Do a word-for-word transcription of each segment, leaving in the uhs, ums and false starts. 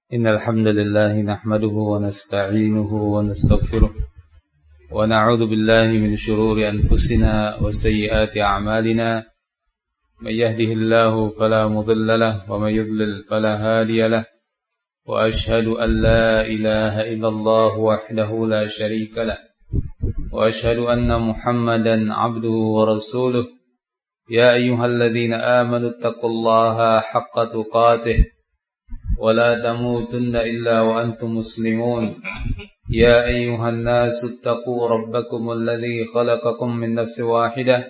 إن الحمد لله نحمده ونستعينه ونستغفره ونعوذ بالله من شرور أنفسنا وسيئات أعمالنا من يهده الله فلا مضل له ومن يضلل فلا هادي له وأشهد أن لا إله إلا الله وحده لا شريك له وأشهد أن محمدا عبده ورسوله يا أيها الذين آمنوا اتقوا الله حق تقاته ولا تموتن إلا وأنتم مسلمون يا أيها الناس اتقوا ربكم الذي خلقكم من نفس واحدة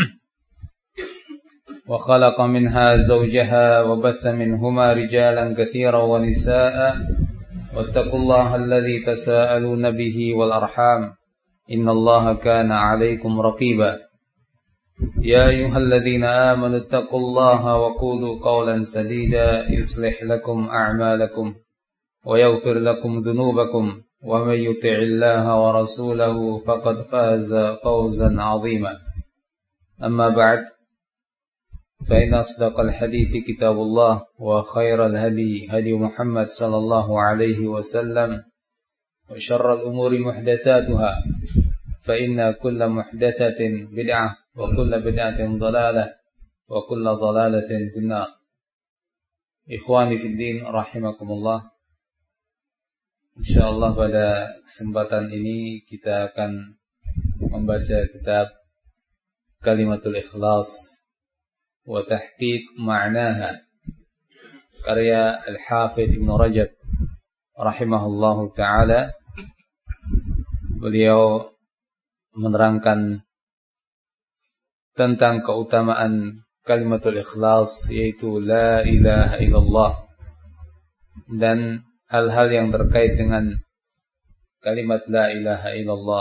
وخلق منها زوجها وبث منهما رجالا كثيرا ونساء واتقوا الله الذي تساءلون به والأرحام إن الله كان عليكم رقيبا يا أيها الذين آمنوا اتقوا الله وقولوا قولا سديدا يصلح لكم أعمالكم ويغفر لكم ذنوبكم ومن يطع الله ورسوله فقد فاز فوزا عظيما أما بعد فإن أصدق الحديث كتاب الله وخير الهدي هدي محمد صلى الله عليه وسلم وشر الأمور محدثاتها فإن كل محدثة بدعة وكل بدعة ضلالة وكل ضلالة في النار. Ikhwani fi din rahimakumullah. Insyaallah pada kesempatan ini kita akan membaca kitab Kalimatul Ikhlas wa Tahqiq Ma'naha karya Al-Hafidh Ibn Rajab rahimahullahu taala. Beliau menerangkan tentang keutamaan kalimatul ikhlas, yaitu la ilaha illallah, dan hal-hal yang terkait dengan kalimat la ilaha illallah.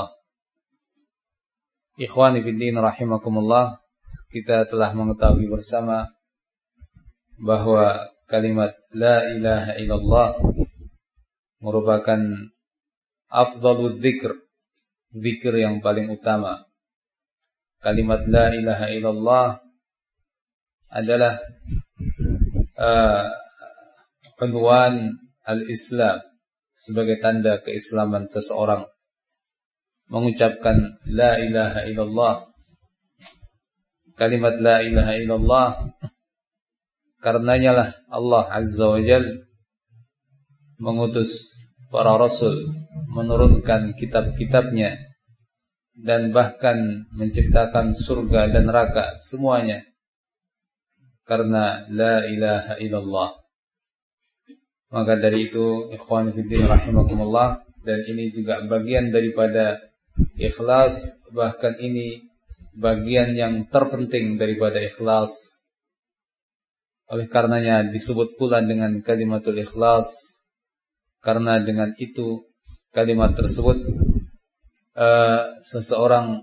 Ikhwani fiddin rahimakumullah, kita telah mengetahui bersama bahwa kalimat la ilaha illallah merupakan afdhalul dzikr, zikir yang paling utama. Kalimat la ilaha illallah adalah uh, unwan al-Islam, sebagai tanda keislaman seseorang. Mengucapkan la ilaha illallah, kalimat la ilaha illallah, karenanya lah Allah Azza wa Jalla mengutus para rasul, menurunkan kitab-kitabnya, dan bahkan menciptakan surga dan neraka semuanya karena la ilaha illallah. Maka dari itu ikhwan fillah rahimakumullah, dan ini juga bagian daripada ikhlas, bahkan ini bagian yang terpenting daripada ikhlas. Oleh karenanya disebut pula dengan kalimatul ikhlas, karena dengan itu kalimat tersebut Uh, seseorang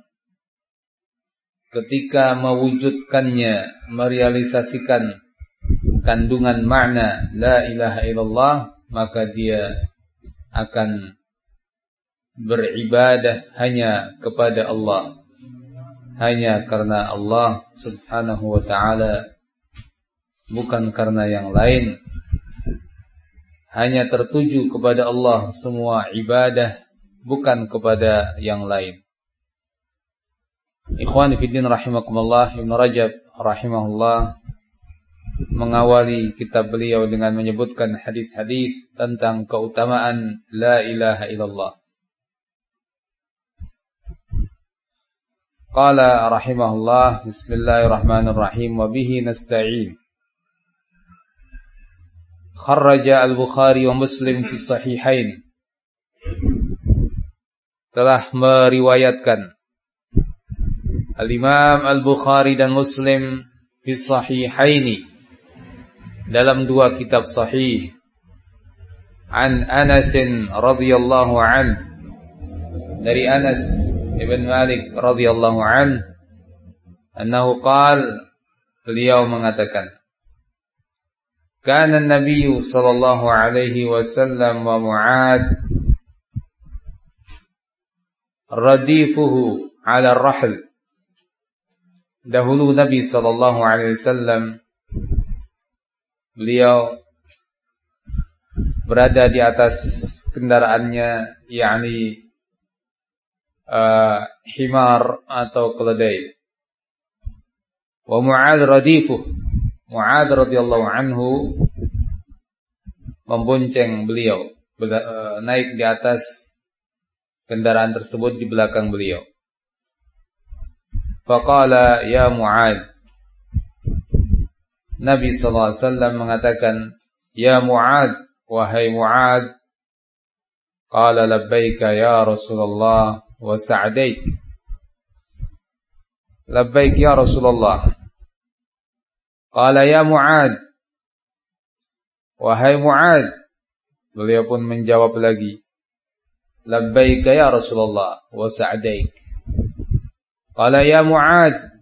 ketika mewujudkannya, merealisasikan kandungan makna la ilaha illallah, maka dia akan beribadah hanya kepada Allah, hanya karena Allah subhanahu wa ta'ala, bukan karena yang lain. Hanya tertuju kepada Allah semua ibadah, bukan kepada yang lain. Ikhwani fiddin rahimakumullah, Ibn Rajab rahimahullah mengawali kitab beliau dengan menyebutkan hadis-hadis tentang keutamaan la ilaha illallah. Qala rahimahullah, bismillahirrahmanirrahim, wa bihi nasta'in. Kharraja al-Bukhari wa Muslim fi sahihain. Telah meriwayatkan Al-Imam Al-Bukhari dan Muslim fi sahihaini, dalam dua kitab sahih, an Anas radhiyallahu an, dari Anas ibn Malik radhiyallahu an, annahu qala, beliau mengatakan, kana an-nabiy sallallahu alaihi wasallam wa Mu'adz radifuhu ala rahl. Dahulu Nabi sallallahu alaihi wasallam beliau berada di atas kendaraannya, yakni uh, himar atau keledai. Wa Mu'adz radifuh, Mu'adz radhiyallahu anhu membonceng beliau, uh, naik di atas kendaraan tersebut di belakang beliau. Faqala ya Mu'adz, Nabi sallallahu alaihi wasallam mengatakan, ya Mu'adz, wahai Mu'adz. Qala labbaika ya Rasulullah wa sa'daik. Labbaik ya Rasulullah. Qala ya Mu'adz, wahai Mu'adz. Beliau pun menjawab lagi, labbaik ya Rasulullah wa sa'daik. Qala ya Mu'adz.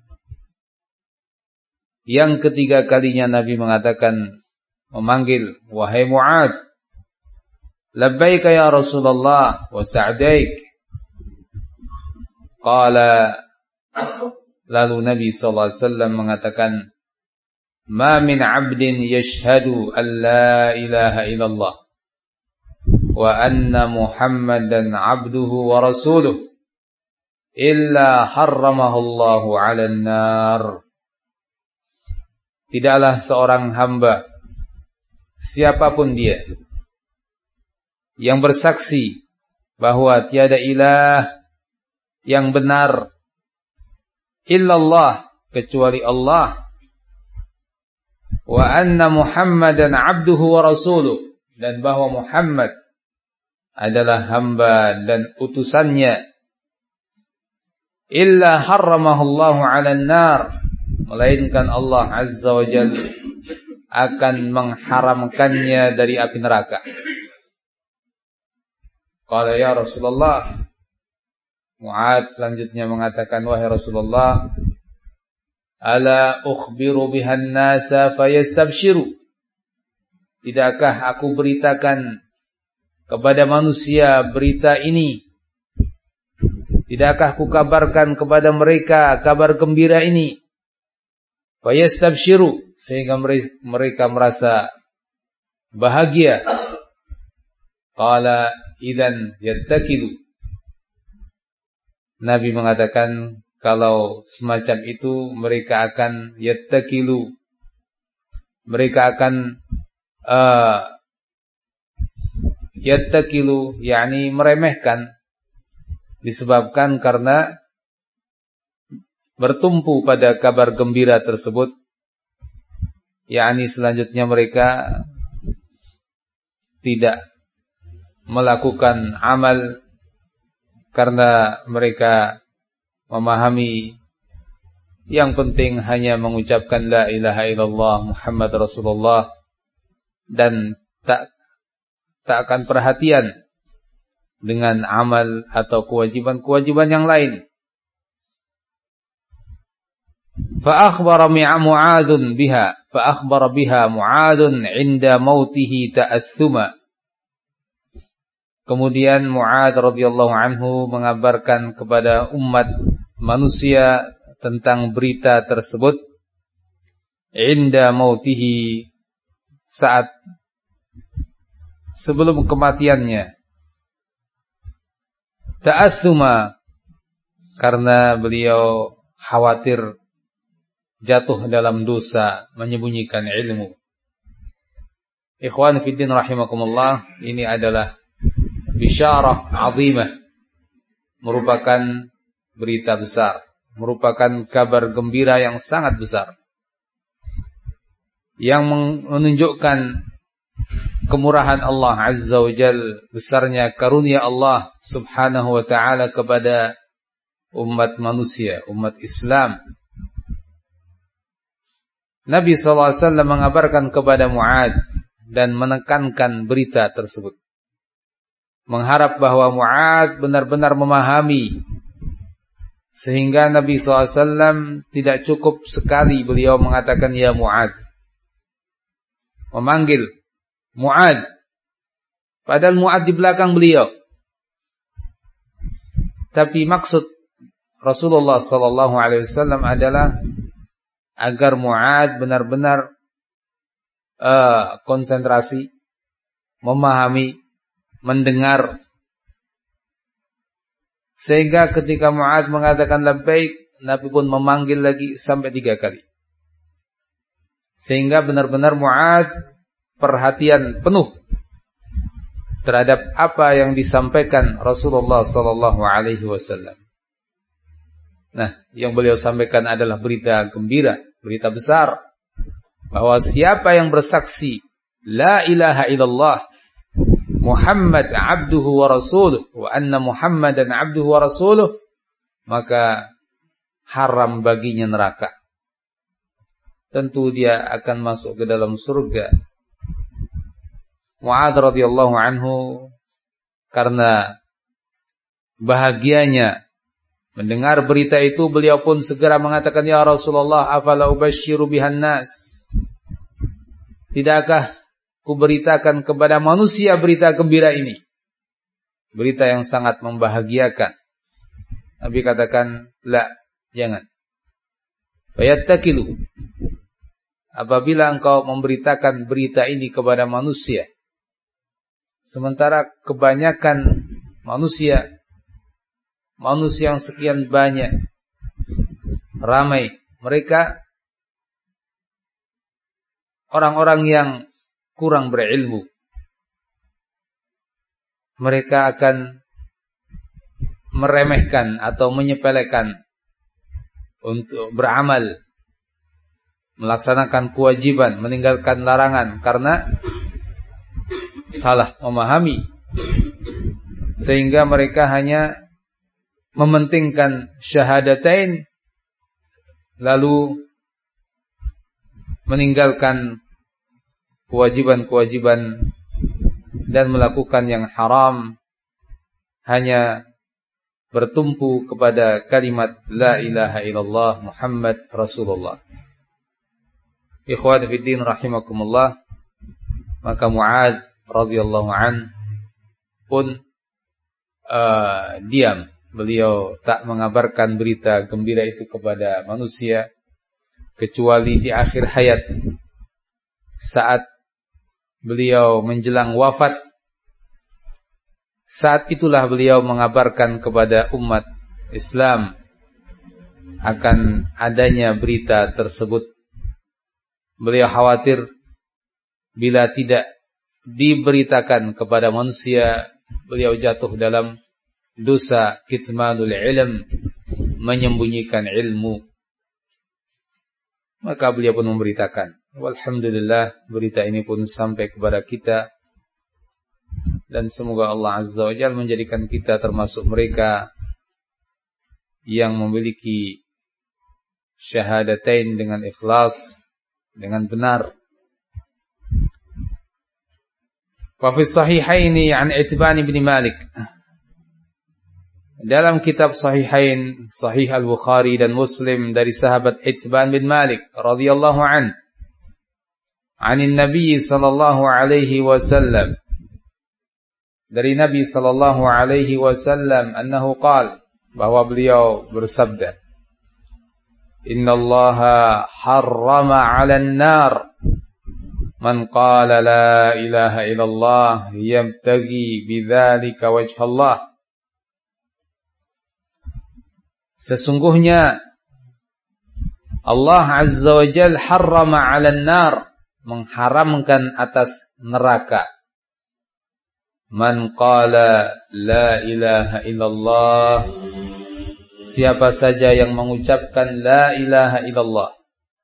Yang ketiga kalinya Nabi mengatakan, memanggil, wahai Mu'adz. Labbaik ya Rasulullah wa sa'daik. Qala, lalu Nabi sallallahu alaihi wasallam mengatakan, ma min 'abdin yashhadu an la ilaha illallah wa anna Muhammadan 'abduhu wa rasuluhu illa harramahu Allahu 'alan nar. Tidaklah seorang hamba, siapapun dia, yang bersaksi bahwa tiada ilah yang benar illallah, kecuali Allah, wa anna Muhammadan 'abduhu wa rasuluh, dan bahwa Muhammad adalah hamba dan utusannya, illa harramahu Allahu 'alan nar, melainkan Allah Azza wa Jalla akan mengharamkannya dari api neraka. Qala ya Rasulullah, Mu'adz selanjutnya mengatakan, wahai Rasulullah, ala ukhbiru bihan nasa fayastabshiru. Tidakkah aku beritakan kepada manusia berita ini? Tidakkah aku kabarkan kepada mereka kabar gembira ini? Fayastabshiru, sehingga mereka merasa bahagia. Qala idzan yattakilu. Nabi mengatakan, kalau semacam itu mereka akan yattakilu, mereka akan uh, yattakilu, yakni meremehkan, disebabkan karena bertumpu pada kabar gembira tersebut, yakni selanjutnya mereka tidak melakukan amal karena mereka memahami yang penting hanya mengucapkan la ilaha illallah Muhammad Rasulullah, dan tak tak akan perhatian dengan amal atau kewajiban-kewajiban yang lain. Fa akhbara Mu'adzun biha, fa akhbara biha Mu'adzun 'inda mautihi ta'assuma. Kemudian Mu'adz radhiyallahu anhu mengabarkan kepada umat manusia tentang berita tersebut, 'inda mautihi, saat sebelum kematiannya. Ta'assuma, karena beliau khawatir jatuh dalam dosa, menyembunyikan ilmu. Ikhwan fiddin rahimakumullah, ini adalah bisyarah azimah, merupakan berita besar, merupakan kabar gembira yang sangat besar, yang menunjukkan kemurahan Allah Azza wa Jalla, besarnya karunia Allah Subhanahu wa ta'ala kepada umat manusia, umat Islam. Nabi sallallahu alaihi wasallam mengabarkan kepada Mu'adz dan menekankan berita tersebut, mengharap bahwa Mu'adz benar-benar memahami, sehingga Nabi sallallahu alaihi wasallam tidak cukup sekali beliau mengatakan ya Mu'adz, memanggil Mu'adz, padahal Mu'adz di belakang beliau. Tapi maksud Rasulullah sallallahu alaihi wasallam adalah agar Mu'adz benar-benar uh, konsentrasi, memahami, mendengar. Sehingga ketika Mu'adz mengatakan labbaik, Nabi pun memanggil lagi sampai tiga kali. Sehingga benar-benar Mu'adz perhatian penuh terhadap apa yang disampaikan Rasulullah sallallahu alaihi wasallam. Nah, yang beliau sampaikan adalah berita gembira, berita besar, bahwa siapa yang bersaksi la ilaha illallah Muhammad abduhu wa rasuluh wa anna Muhammadan abduhu wa rasuluh, maka haram baginya neraka. Tentu dia akan masuk ke dalam surga. Mu'adz radhiyallahu anhu karena bahagianya mendengar berita itu, beliau pun segera mengatakan, ya Rasulullah, afala ubasyiru bihan nas, tidakkah kuberitakan kepada manusia berita gembira ini, berita yang sangat membahagiakan. Nabi katakan, la, jangan. Fayattakilu, apabila engkau memberitakan berita ini kepada manusia, sementara kebanyakan manusia, manusia yang sekian banyak, ramai, mereka orang-orang yang kurang berilmu, mereka akan meremehkan atau menyepelekan untuk beramal, melaksanakan kewajiban, meninggalkan larangan karena salah memahami, sehingga mereka hanya mementingkan syahadatain lalu meninggalkan kewajiban-kewajiban dan melakukan yang haram, hanya bertumpu kepada kalimat la ilaha illallah Muhammad Rasulullah. Ikhwan fiddin rahimakumullah, maka Mu'adz radhiyallahu an pun uh, diam. Beliau tak mengabarkan berita gembira itu kepada manusia kecuali di akhir hayat, saat beliau menjelang wafat. Saat itulah beliau mengabarkan kepada umat Islam akan adanya berita tersebut. Beliau khawatir bila tidak diberitakan kepada manusia, beliau jatuh dalam dosa kitmanul ilm, menyembunyikan ilmu. Maka beliau pun memberitakan. Walhamdulillah, berita ini pun sampai kepada kita, dan semoga Allah Azza wa Jalla menjadikan kita termasuk mereka yang memiliki syahadatain dengan ikhlas, dengan benar. Wa fi sahihaini an Itban bin Malik, dalam kitab Sahihain, Sahih Al-Bukhari dan Muslim, dari sahabat Itban bin Malik radhiyallahu an, anin Nabi sallallahu alaihi wasallam, dari Nabi sallallahu alaihi wasallam, annahu qala, bahwa beliau bersabda, innallaha harrama 'alan nar man qala la ilaha illallah yabtaghi bidzalika wajhallah. Sesungguhnya Allah Azza wa Jalla harrama 'alan nar, mengharamkan atas neraka, man qala la ilaha illallah, siapa saja yang mengucapkan la ilaha illallah,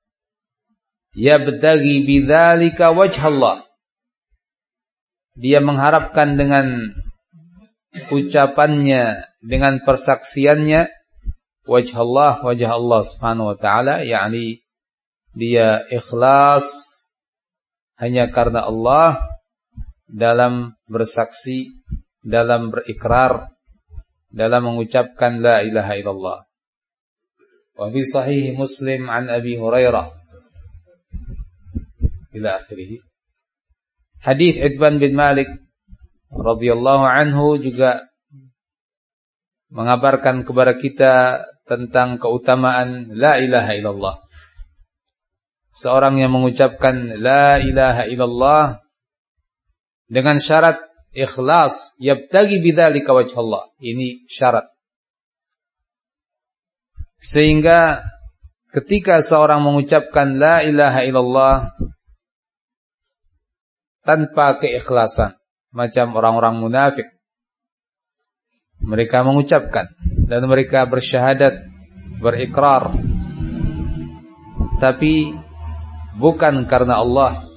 yabtaghi bidzalika wajhallah, dia mengharapkan dengan ucapannya, dengan persaksiannya, wajhallah, wajah Allah subhanahu wa ta'ala, yakni dia ikhlas hanya karena Allah dalam bersaksi, dalam berikrar, dalam mengucapkan la ilaha illallah. Wa fi sahih Muslim an Abi Hurairah ila akhirih. Hadis Itban bin Malik radhiyallahu anhu juga mengabarkan kepada kita tentang keutamaan la ilaha illallah. Seorang yang mengucapkan la ilaha illallah dengan syarat ikhlas, yabtaghi bidzalika wajhallah. Ini syarat. Sehingga ketika seorang mengucapkan la ilaha illallah tanpa keikhlasan, macam orang-orang munafik, mereka mengucapkan dan mereka bersyahadat, berikrar, tapi bukan karena Allah.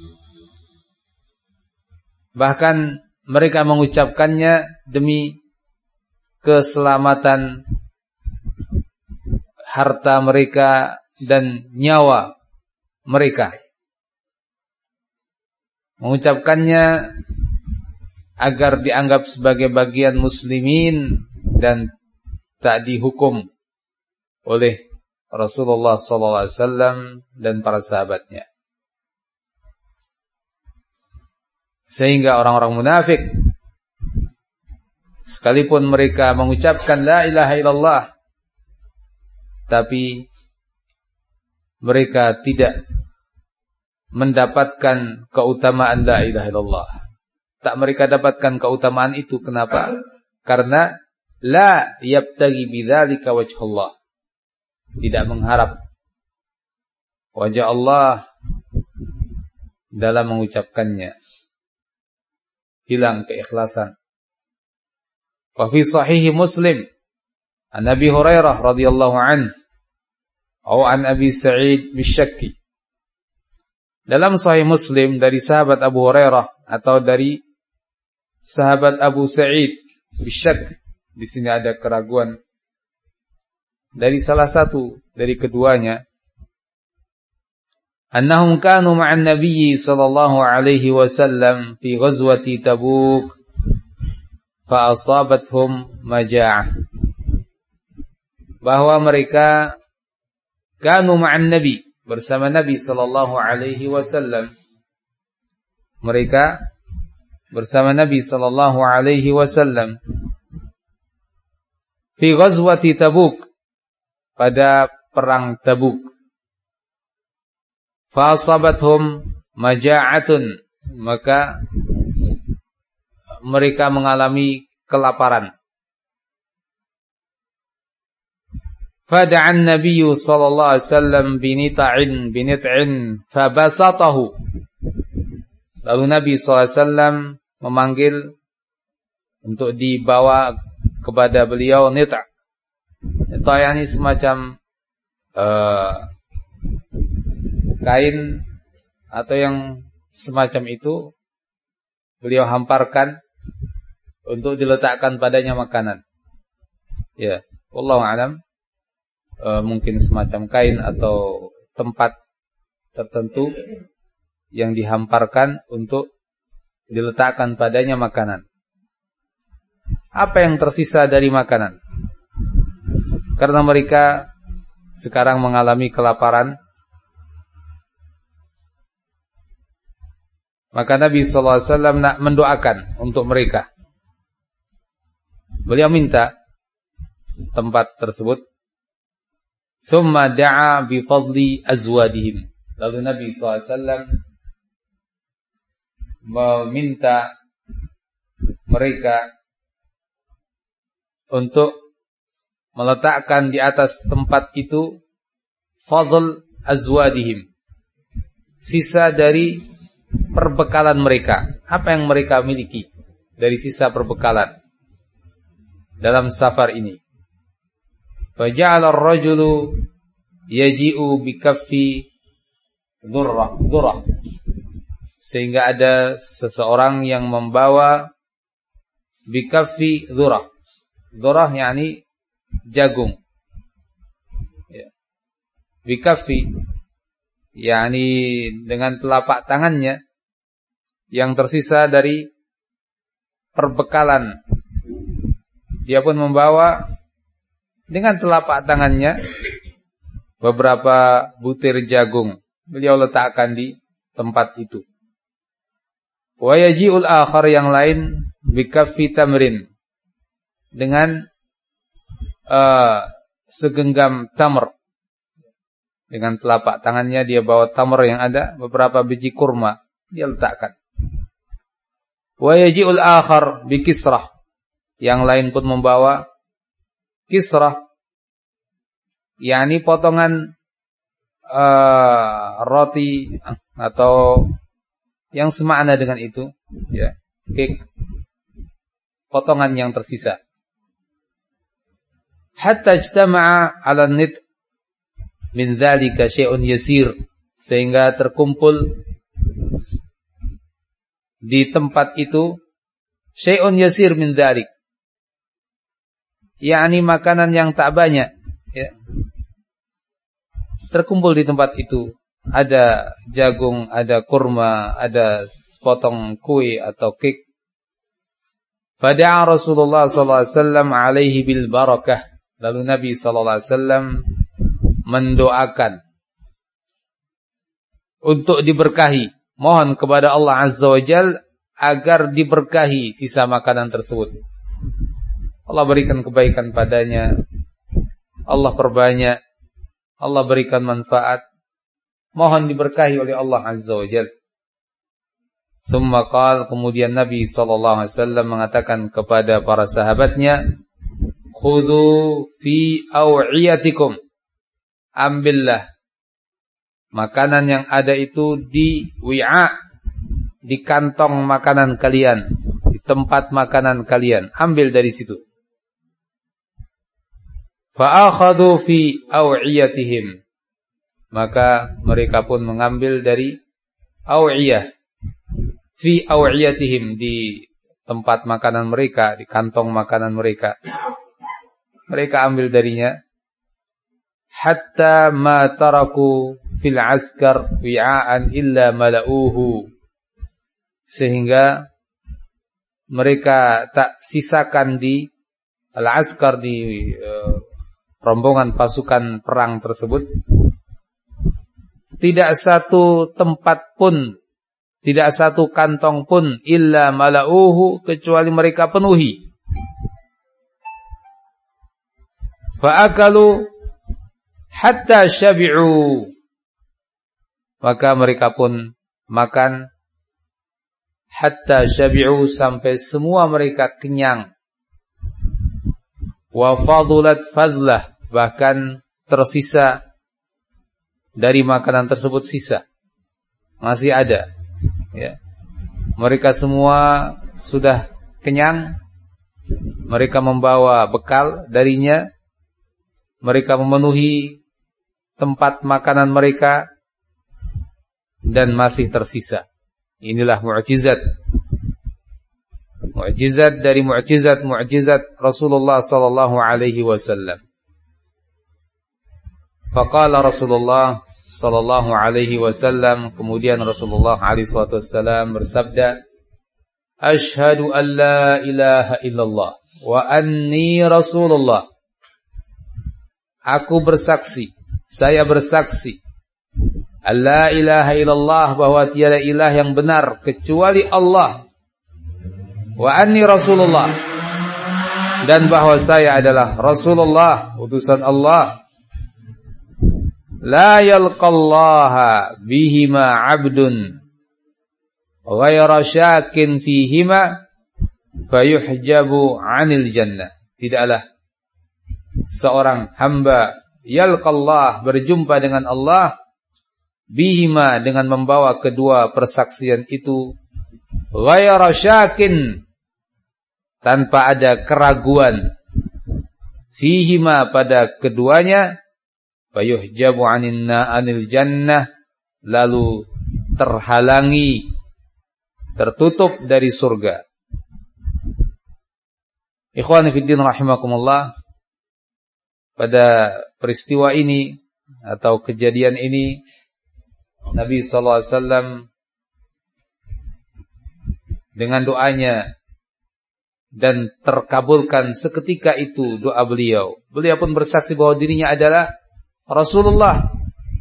Bahkan mereka mengucapkannya demi keselamatan harta mereka dan nyawa mereka. Mengucapkannya agar dianggap sebagai bagian muslimin dan tak dihukum oleh Rasulullah sallallahu alaihi wasallam dan para sahabatnya. Sehingga orang-orang munafik, sekalipun mereka mengucapkan la ilaha illallah, tapi mereka tidak mendapatkan keutamaan la ilaha illallah. Tak mereka dapatkan keutamaan itu. Kenapa? Karena la yabtaghi bidzalika wajhallah, tidak mengharap wajah Allah dalam mengucapkannya. Hilang keikhlasan. Wa fi sahih Muslim an Abi Hurairah radhiyallahu anhu atau an Abi Sa'id bisyakki. Dalam sahih Muslim dari sahabat Abu Hurairah atau dari sahabat Abu Sa'id bisyak. Di sini ada keraguan dari salah satu dari keduanya. Annahum kanu ma'an nabiyyi sallallahu alaihi wasallam fi ghazwati Tabuk fa asabathum maja'ah. Bahwa mereka kanu ma'an nabi, bersama Nabi sallallahu alaihi wasallam. Mereka bersama Nabi sallallahu alaihi wasallam fi ghazwati Tabuk, pada perang Tabuk. Fa asabathum maja'atun, maka mereka mengalami kelaparan. Fada'an Nabiyyu sallallahu alaihi wasallam binita'in binit'in fabasatahu. Lalu Nabi sallallahu alaihi wasallam memanggil untuk dibawa kepada beliau nita'. Nita' ini semacam uh, kain atau yang semacam itu, beliau hamparkan untuk diletakkan padanya makanan. Ya, wallahu a'lam. E, mungkin semacam kain atau tempat tertentu yang dihamparkan untuk diletakkan padanya makanan. Apa yang tersisa dari makanan? Karena mereka sekarang mengalami kelaparan, maka Nabi sallallahu alaihi wasallam nak mendoakan untuk mereka. Beliau minta tempat tersebut. Thumma da'a bi fadli azwadihim. Lalu Nabi sallallahu alaihi wasallam meminta mereka untuk meletakkan di atas tempat itu fadl azwadihim, sisa dari perbekalan mereka. Apa yang mereka miliki dari sisa perbekalan dalam safar ini. Faja'ala ar-rajulu yaji'u bikaffi dhurrah dhurrah, sehingga ada seseorang yang membawa bikaffi dhurrah. Dhurrah yakni jagung. Ya. Bikaffi yakni dengan telapak tangannya yang tersisa dari perbekalan. Dia pun membawa dengan telapak tangannya beberapa butir jagung. Beliau letakkan di tempat itu. Wa yaji'ul akhar, yang lain, bikaffi tamrin, dengan uh, segenggam tamr. Dengan telapak tangannya dia bawa tamr yang ada beberapa biji kurma, dia letakkan. Wa yaji'ul akhar bi kisrah. Yang lain pun membawa kisrah, yakni potongan uh, roti atau yang semakna dengan itu, ya, cake, potongan yang tersisa. Hatta ijtama'a 'ala an-nit min dzalika syai'un yasir, sehingga terkumpul di tempat itu syai'un yasir min dzalik, yakni makanan yang tak banyak, ya. Terkumpul di tempat itu ada jagung, ada kurma, ada potong kue atau kek. Fada'a Rasulullah sallallahu alaihi wasallam alaihi bil barakah. Lalu Nabi sallallahu alaihi wasallam mendoakan untuk diberkahi, mohon kepada Allah Azza wa Jalla agar diberkahi sisa makanan tersebut. Allah berikan kebaikan padanya, Allah perbanyak, Allah berikan manfaat, mohon diberkahi oleh Allah Azza wa Jalla. Thumma qala, kemudian Nabi sallallahu alaihi wasallam mengatakan kepada para sahabatnya, khudhu fi aw'iyatikum, ambillah makanan yang ada itu di wi'a, di kantong makanan kalian, di tempat makanan kalian, ambil dari situ. Fa'akhadhu fi aw'iyatihim, maka mereka pun mengambil dari aw'iyah, fi aw'iyatihim, di tempat makanan mereka, di kantong makanan mereka. Mereka ambil darinya. Hatta ma taraku fil askar wi'aan illa mala'uhu, sehingga mereka tak sisakan di al-askar, di uh, rombongan pasukan perang tersebut, tidak satu tempat pun, tidak satu kantong pun, illa mala'uhu, kecuali mereka penuhi. Fa'akalu hatta syabi'u, maka mereka pun makan hatta syabi'u, sampai semua mereka kenyang. Wa fadulat fadlah, bahkan tersisa dari makanan tersebut, sisa masih ada, ya. Mereka semua sudah kenyang, mereka membawa bekal darinya, mereka memenuhi tempat makanan mereka, dan masih tersisa. Inilah mu'jizat, mu'jizat dari mu'jizat-mu'jizat Rasulullah sallallahu alaihi wasallam. Faqala Rasulullah sallallahu alaihi wasallam, kemudian Rasulullah alaihi wasallam bersabda, Ashhadu an la ilaha illallah wa anni Rasulullah. Aku bersaksi, saya bersaksi, la ilaha illallah, bahwa tiada ilah yang benar kecuali Allah, wa anni Rasulullah, dan bahwa saya adalah Rasulullah, utusan Allah. La yalqallaha bihima abdun ghayra syakin fihima fayuhjabu 'anil jannah. Tidaklah seorang hamba yalqallah, berjumpa dengan Allah, bihima, dengan membawa kedua persaksian itu, ghayra syakin, tanpa ada keraguan, fihima, pada keduanya, fayuhjabu 'anil jannah, lalu terhalangi, tertutup dari surga. Ikhwani fiddin rahimakumullah, pada peristiwa ini atau kejadian ini, Nabi sallallahu alaihi wasallam dengan doanya, dan terkabulkan seketika itu doa beliau. Beliau pun bersaksi bahwa dirinya adalah Rasulullah.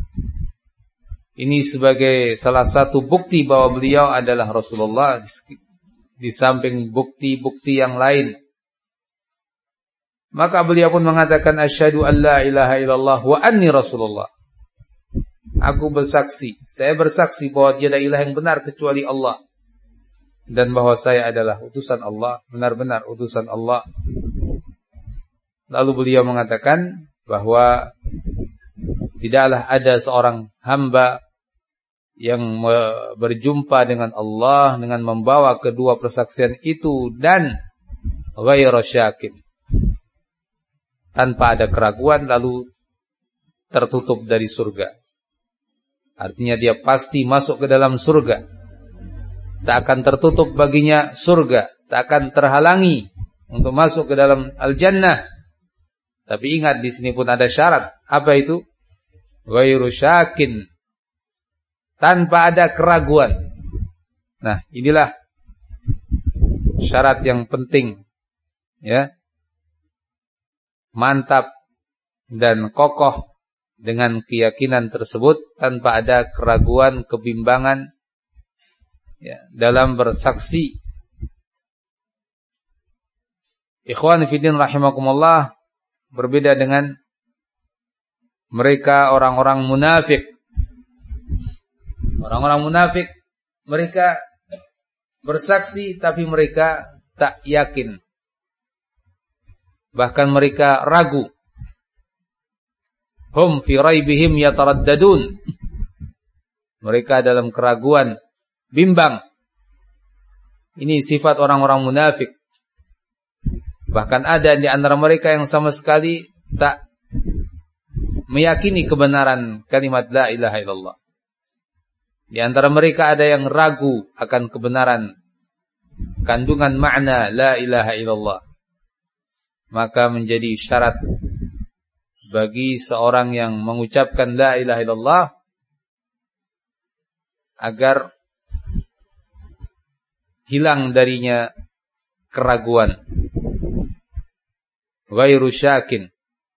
Ini sebagai salah satu bukti bahwa beliau adalah Rasulullah, di samping bukti-bukti yang lain. Maka beliau pun mengatakan, asyhadu an la ilaha illallah wa anni Rasulullah. Aku bersaksi, saya bersaksi bahwa tiada ilah yang benar kecuali Allah, dan bahwa saya adalah utusan Allah, benar-benar utusan Allah. Lalu beliau mengatakan bahwa tidaklah ada seorang hamba yang berjumpa dengan Allah dengan membawa kedua persaksian itu dan ghairu syakin, tanpa ada keraguan lalu tertutup dari surga. Artinya dia pasti masuk ke dalam surga. Tak akan tertutup baginya surga, tak akan terhalangi untuk masuk ke dalam al-jannah. Tapi ingat, di sini pun ada syarat. Apa itu? Ghairu syakin, tanpa ada keraguan. Nah, inilah syarat yang penting, ya. Mantap dan kokoh dengan keyakinan tersebut tanpa ada keraguan, kebimbangan, ya, dalam bersaksi. Ikhwan fillah rahimakumullah, berbeda dengan mereka orang-orang munafik. Orang-orang munafik, mereka bersaksi tapi mereka tak yakin. Bahkan mereka ragu. Hum fi raibihim yataraddadun. Mereka dalam keraguan, bimbang. Ini sifat orang-orang munafik. Bahkan ada di antara mereka yang sama sekali tak meyakini kebenaran kalimat la ilaha illallah. Di antara mereka ada yang ragu akan kebenaran kandungan makna la ilaha illallah. Maka menjadi syarat bagi seorang yang mengucapkan la ilaha illallah agar hilang darinya keraguan. Ghairu syakin.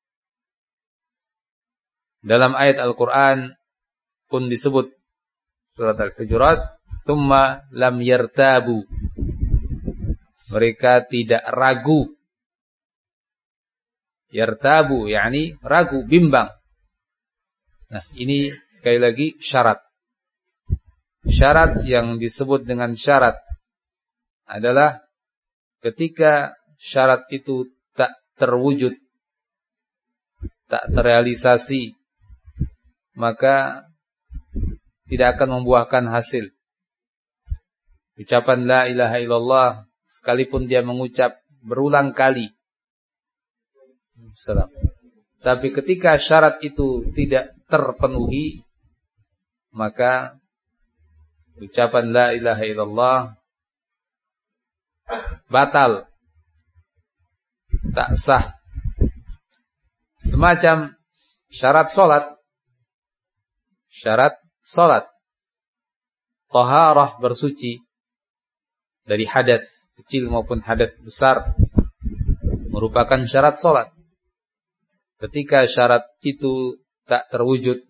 Dalam ayat Al-Quran pun disebut, surat Al-Hujurat, thumma lam yartabu. Mereka tidak ragu. Yartabu, yakni ragu, bimbang. Nah, ini sekali lagi syarat. Syarat yang disebut dengan syarat adalah ketika syarat itu tak terwujud, tak terrealisasi, maka tidak akan membuahkan hasil. Ucapan la ilaha illallah, sekalipun dia mengucap berulang kali, salam, tapi ketika syarat itu tidak terpenuhi, maka ucapan la ilaha illallah batal, tak sah. Semacam syarat solat. Syarat solat, taharah, bersuci dari hadas kecil maupun hadas besar, merupakan syarat solat. Ketika syarat itu tak terwujud,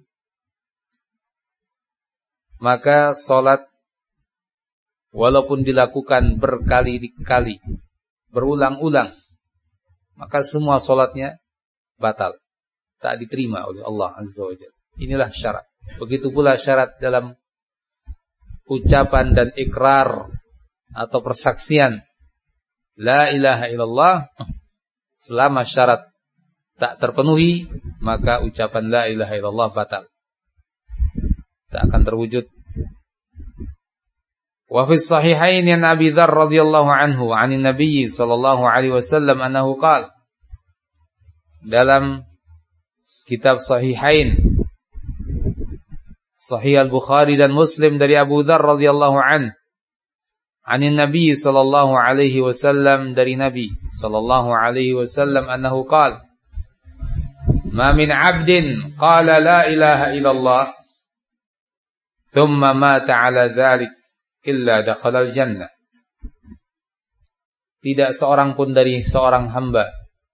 maka solat walaupun dilakukan berkali-kali, berulang-ulang, maka semua solatnya batal, tak diterima oleh Allah Azza wa Jalla. Inilah syarat. Begitu pula syarat dalam ucapan dan ikrar atau persaksian la ilaha illallah. Selama syarat tak terpenuhi, maka ucapan la ilaha illallah batal, tak akan terwujud. Wa fi sahihain an Abi Dzar radhiyallahu anhu 'anin Nabi sallallahu alaihi wasallam annahu qala, dalam kitab Sahihain, Sahih Al-Bukhari dan Muslim, dari Abu Dzar radhiyallahu an, anin Nabi sallallahu alaihi wasallam, dari Nabi sallallahu alaihi wasallam, annahu qala, ma min 'abdin qala la ilaha illallah thumma mata 'ala dzalik illa dakhala al-jannah. Tidak seorang pun dari seorang hamba,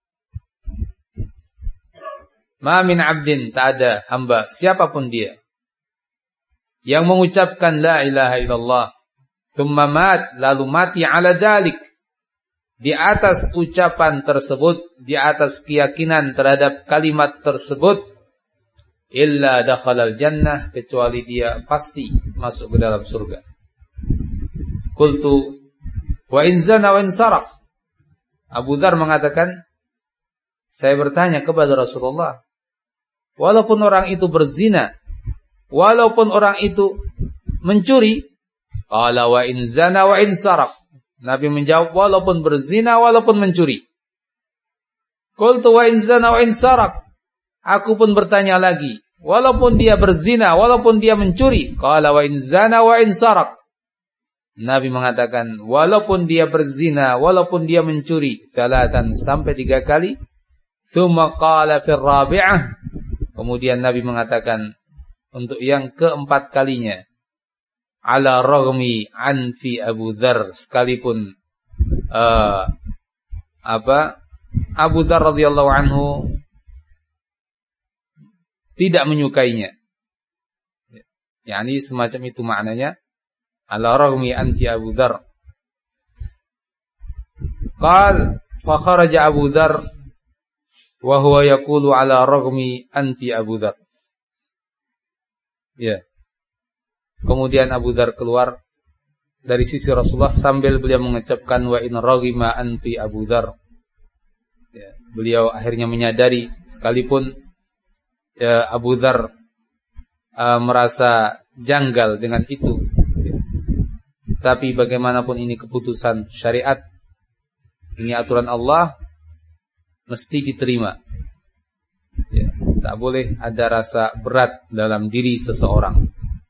ma min 'abdin, tak ada hamba siapapun dia yang mengucapkan la ilaha illallah, thumma mat, lalu mati, ala dzalik, di atas ucapan tersebut, di atas keyakinan terhadap kalimat tersebut, illa dakhalal jannah, kecuali dia pasti masuk ke dalam surga. Qultu wa in zana wa in saraq. Abu Dzar mengatakan, saya bertanya kepada Rasulullah, walaupun orang itu berzina, walaupun orang itu mencuri, qala wa in zana wa in saraq. Nabi menjawab, walaupun berzina, walaupun mencuri. Qultu wa in zana wa in saraq. Aku pun bertanya lagi, walaupun dia berzina, walaupun dia mencuri, qala wa in zana wa in saraq. Nabi mengatakan, walaupun dia berzina, walaupun dia mencuri, salatan, sampai tiga kali. Tsumma qala fir rabi'ah. Kemudian Nabi mengatakan untuk yang keempat kalinya, ala raghmi anfi Abu Dzar, sekalipun uh, apa Abu Dzar radhiyallahu anhu tidak menyukainya. Yani semacam itu maknanya, ala raghmi anfi Abu Dzar. Qal fa kharaja Abu Dzar wa huwa yaqulu ala raghmi anfi Abu Dzar. Ya. Kemudian Abu Dzar keluar dari sisi Rasulullah sambil beliau mengucapkan wa in raghima anfi Abu Dzar. Ya, beliau akhirnya menyadari sekalipun ya, Abu Dzar uh, merasa janggal dengan itu. Ya. Tapi bagaimanapun ini keputusan syariat, ini aturan Allah, mesti diterima. Ya, tak boleh ada rasa berat dalam diri seseorang.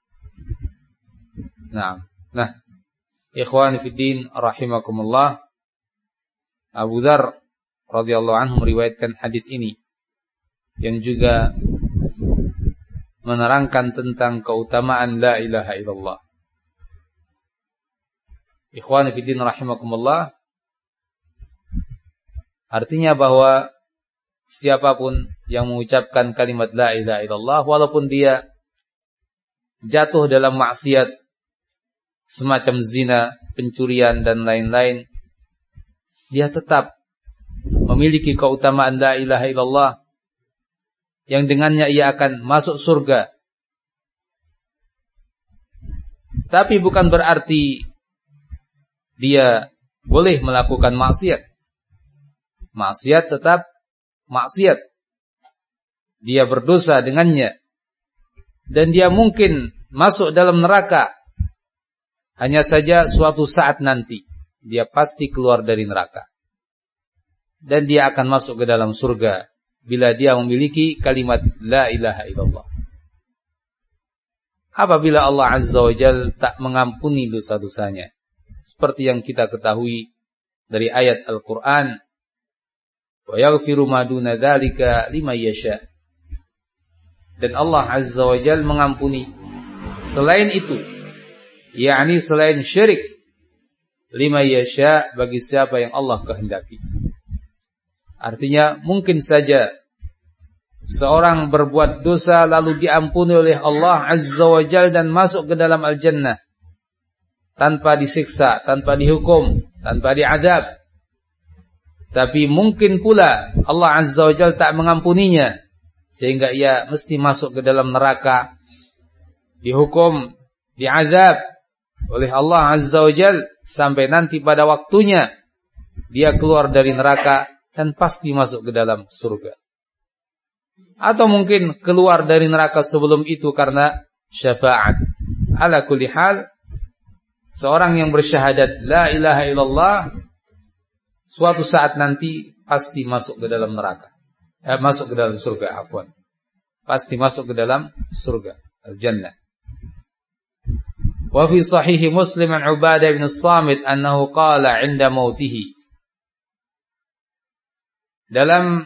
Nah, nah, ikhwani fiddin rahimakumullah, Abu Dzar radhiyallahu anhu meriwayatkan hadis ini yang juga menerangkan tentang keutamaan la ilaha illallah. Ikhwani fiddin rahimakumullah, artinya bahwa siapapun yang mengucapkan kalimat la ilaha illallah, walaupun dia jatuh dalam maksiat semacam zina, pencurian dan lain-lain, dia tetap memiliki keutamaan la ilaha illallah yang dengannya ia akan masuk surga. Tapi bukan berarti dia boleh melakukan maksiat. Maksiat tetap maksiat. Dia berdosa dengannya. Dan dia mungkin masuk dalam neraka. Hanya saja suatu saat nanti dia pasti keluar dari neraka. Dan dia akan masuk ke dalam surga bila dia memiliki kalimat la ilaha illallah. Apabila Allah Azza wa Jalla tak mengampuni dosa-dosanya, seperti yang kita ketahui dari ayat Al-Quran, wa yaghfiru ma duna dzalika liman yasha. Dan Allah Azza wa Jalla mengampuni selain itu, yakni selain syirik, liman yasha, bagi siapa yang Allah kehendaki. Artinya mungkin saja seorang berbuat dosa lalu diampuni oleh Allah Azza wa Jalla dan masuk ke dalam al-jannah tanpa disiksa, tanpa dihukum, tanpa diazab. Tapi mungkin pula Allah Azza wa Jalla tak mengampuninya sehingga ia mesti masuk ke dalam neraka, dihukum, diazab oleh Allah Azza wa Jalla sampai nanti pada waktunya dia keluar dari neraka dan pasti masuk ke dalam surga. Atau mungkin keluar dari neraka sebelum itu karena syafaat. Ala kulli hal, seorang yang bersyahadat la ilaha illallah suatu saat nanti pasti masuk ke dalam neraka. Eh, masuk ke dalam surga, afwan. Pasti masuk ke dalam surga, al-jannah. Wa fi sahih Muslim an Ubadah bin As-Samit annahu qala 'inda mautihi. Dalam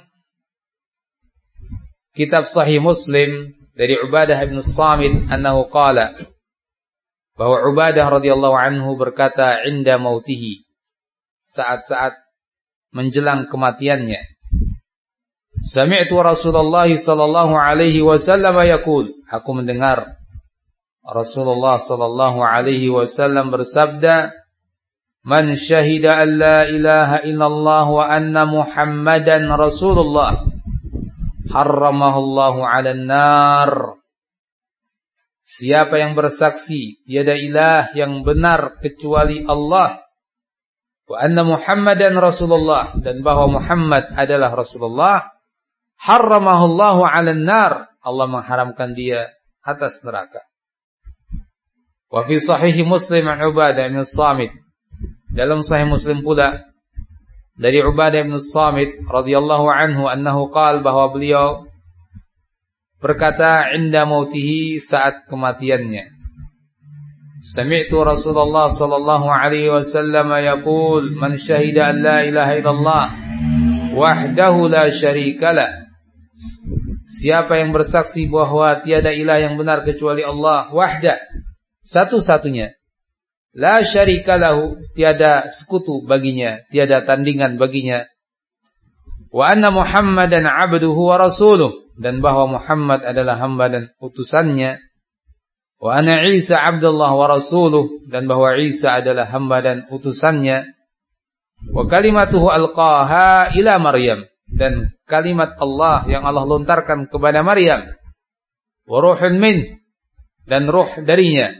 kitab Sahih Muslim dari Ubadah bin As-Samit annahu qala, bahwa Ubadah radhiyallahu anhu berkata 'inda mautihi, saat-saat menjelang kematiannya, sami'tu Rasulullah sallallahu alaihi wasallam yaqul, aku mendengar Rasulullah sallallahu alaihi wasallam bersabda, man syahida an la ilaha illallah wa anna Muhammadan Rasulullah harramahu Allahu 'alan nar. siapa yang bersaksi tiada ilah yang benar kecuali Allah, wa anna Muhammadan Rasulullah, dan bahwa Muhammad adalah Rasulullah, harramahullahu 'alan nar, Allah mengharamkan dia atas neraka. Wa fi sahih Muslim an Ubadah bin Samit, dalam sahih Muslim pula dari Ubadah bin Samit radhiyallahu anhu annahu qala, bahwa beliau berkata inda mautihi, saat kematiannya, sami'tu Rasulullah sallallahu alaihi wasallam yaqul man syahida an la ilaha illallah wahdahu la syarikalah, siapa yang bersaksi bahwa tiada ilah yang benar kecuali Allah, wahdah, satu-satunya, la syarikalahu, tiada sekutu baginya, tiada tandingan baginya, wa anna Muhammadan abduhu wa rasuluh, dan bahwa Muhammad adalah hamba dan utusannya, wa anna Isa abdullah wa rasuluh, dan bahwa Isa adalah hamba dan utusannya, wa kalimatuhu alqaha ila Maryam, dan kalimat Allah yang Allah lontarkan kepada Maryam, wa ruhun min, dan ruh darinya,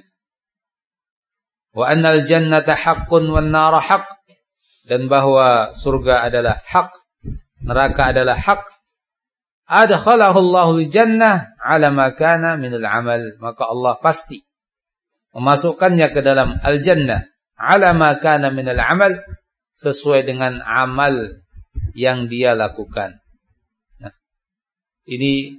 wa annal jannata haqqun wan nara haqq, dan bahwa surga adalah hak, neraka adalah hak, adkhalahu Allahul jannah ala ma kana minal amal, maka Allah pasti memasukkannya ke dalam al-jannah ala ma kana minal amal, sesuai dengan amal yang dia lakukan. Nah, ini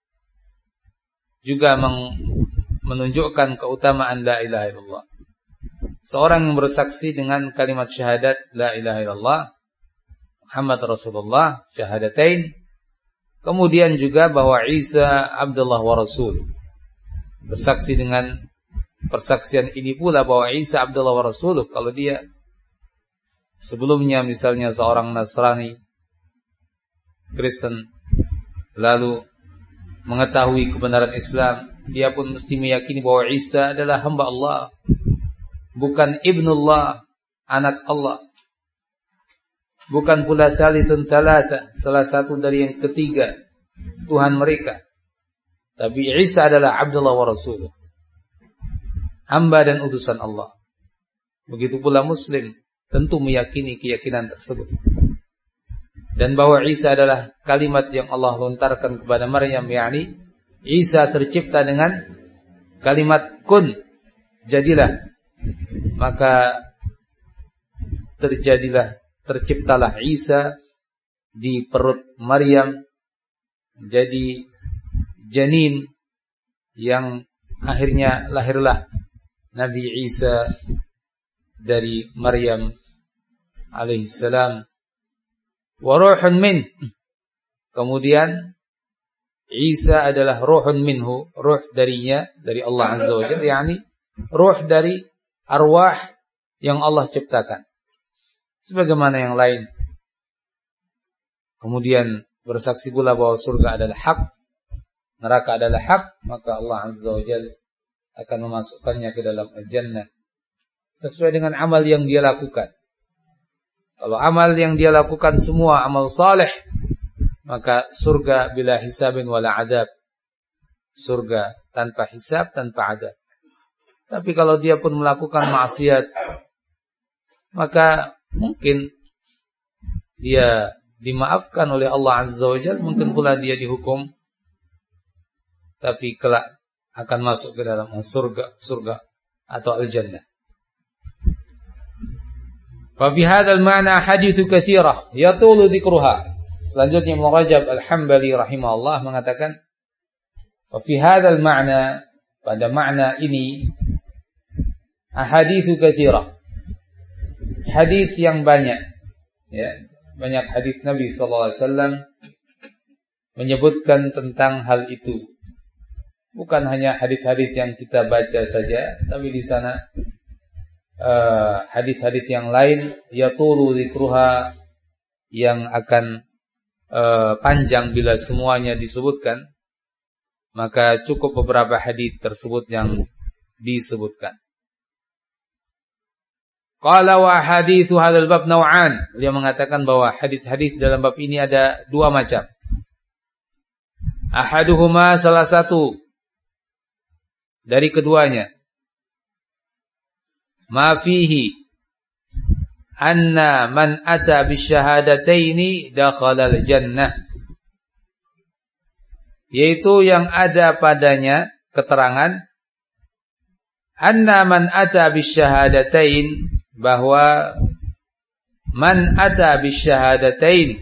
juga menunjukkan keutamaan la ilaha illallah. Seorang yang bersaksi dengan kalimat syahadat la ilaha illallah Muhammad Rasulullah, syahadatain, kemudian juga bahwa Isa Abdullah wa Rasul, bersaksi dengan persaksian ini pula bahwa Isa Abdullah wa Rasul. Kalau dia sebelumnya misalnya seorang Nasrani, Kristen, lalu mengetahui kebenaran Islam, dia pun mesti meyakini bahwa Isa adalah hamba Allah, bukan ibnullah, anak Allah, bukan pula salithun thalatha, salah satu dari yang ketiga Tuhan mereka, tapi Isa adalah Abdullah wa Rasuluh, hamba dan utusan Allah. Begitu pula Muslim tentu meyakini keyakinan tersebut, dan bahwa Isa adalah kalimat yang Allah lontarkan kepada Maryam, yakni Isa tercipta dengan kalimat kun, jadilah, maka terjadilah, terciptalah Isa di perut Maryam, jadi janin yang akhirnya lahirlah Nabi Isa dari Maryam alaihissalam. Wa ruhun min, kemudian Isa adalah ruhun minhu, ruh darinya, dari Allah Azza wa Jalla, yakni ruh dari arwah yang Allah ciptakan, sebagaimana yang lain. Kemudian bersaksi pula bahwa surga adalah hak, neraka adalah hak, maka Allah Azza wa Jalla akan memasukkannya ke dalam al-jannah sesuai dengan amal yang dia lakukan. Kalau amal yang dia lakukan semua amal saleh, maka surga bila hisabin wala adab, surga tanpa hisab, tanpa adab. Tapi kalau dia pun melakukan maksiat, maka mungkin dia dimaafkan oleh Allah Azza wa Jalla, mungkin pula dia dihukum, tapi kelak akan masuk ke dalam surga, surga atau al-jannah. Wa fi hadzal ma'na haditsu katsirah yatulu dzikruha. Selanjutnya Ibnu Rajab Al-Hambali rahimahullah mengatakan, wa fi hadzal ma'na, pada makna ini, ahaditsu katsirah, hadis yang banyak, ya, banyak hadis Nabi sallallahu alaihi wasallam menyebutkan tentang hal itu. Bukan hanya hadis-hadis yang kita baca saja, tapi di sana uh, hadis-hadis yang lain yatulu dzikruha, yang akan uh, panjang bila semuanya disebutkan, maka cukup beberapa hadis tersebut yang disebutkan. Qala wa haditsu hadzal bab naw'an, dia mengatakan bahwa hadis-hadis dalam bab ini ada dua macam. Ahaduhuma, salah satu, dari keduanya. Ma fihi anna man ata bisyahadataini dakhala al-jannah, yaitu yang ada padanya keterangan anna man ata bisyahadatain, bahwa man ata bisyahadatain,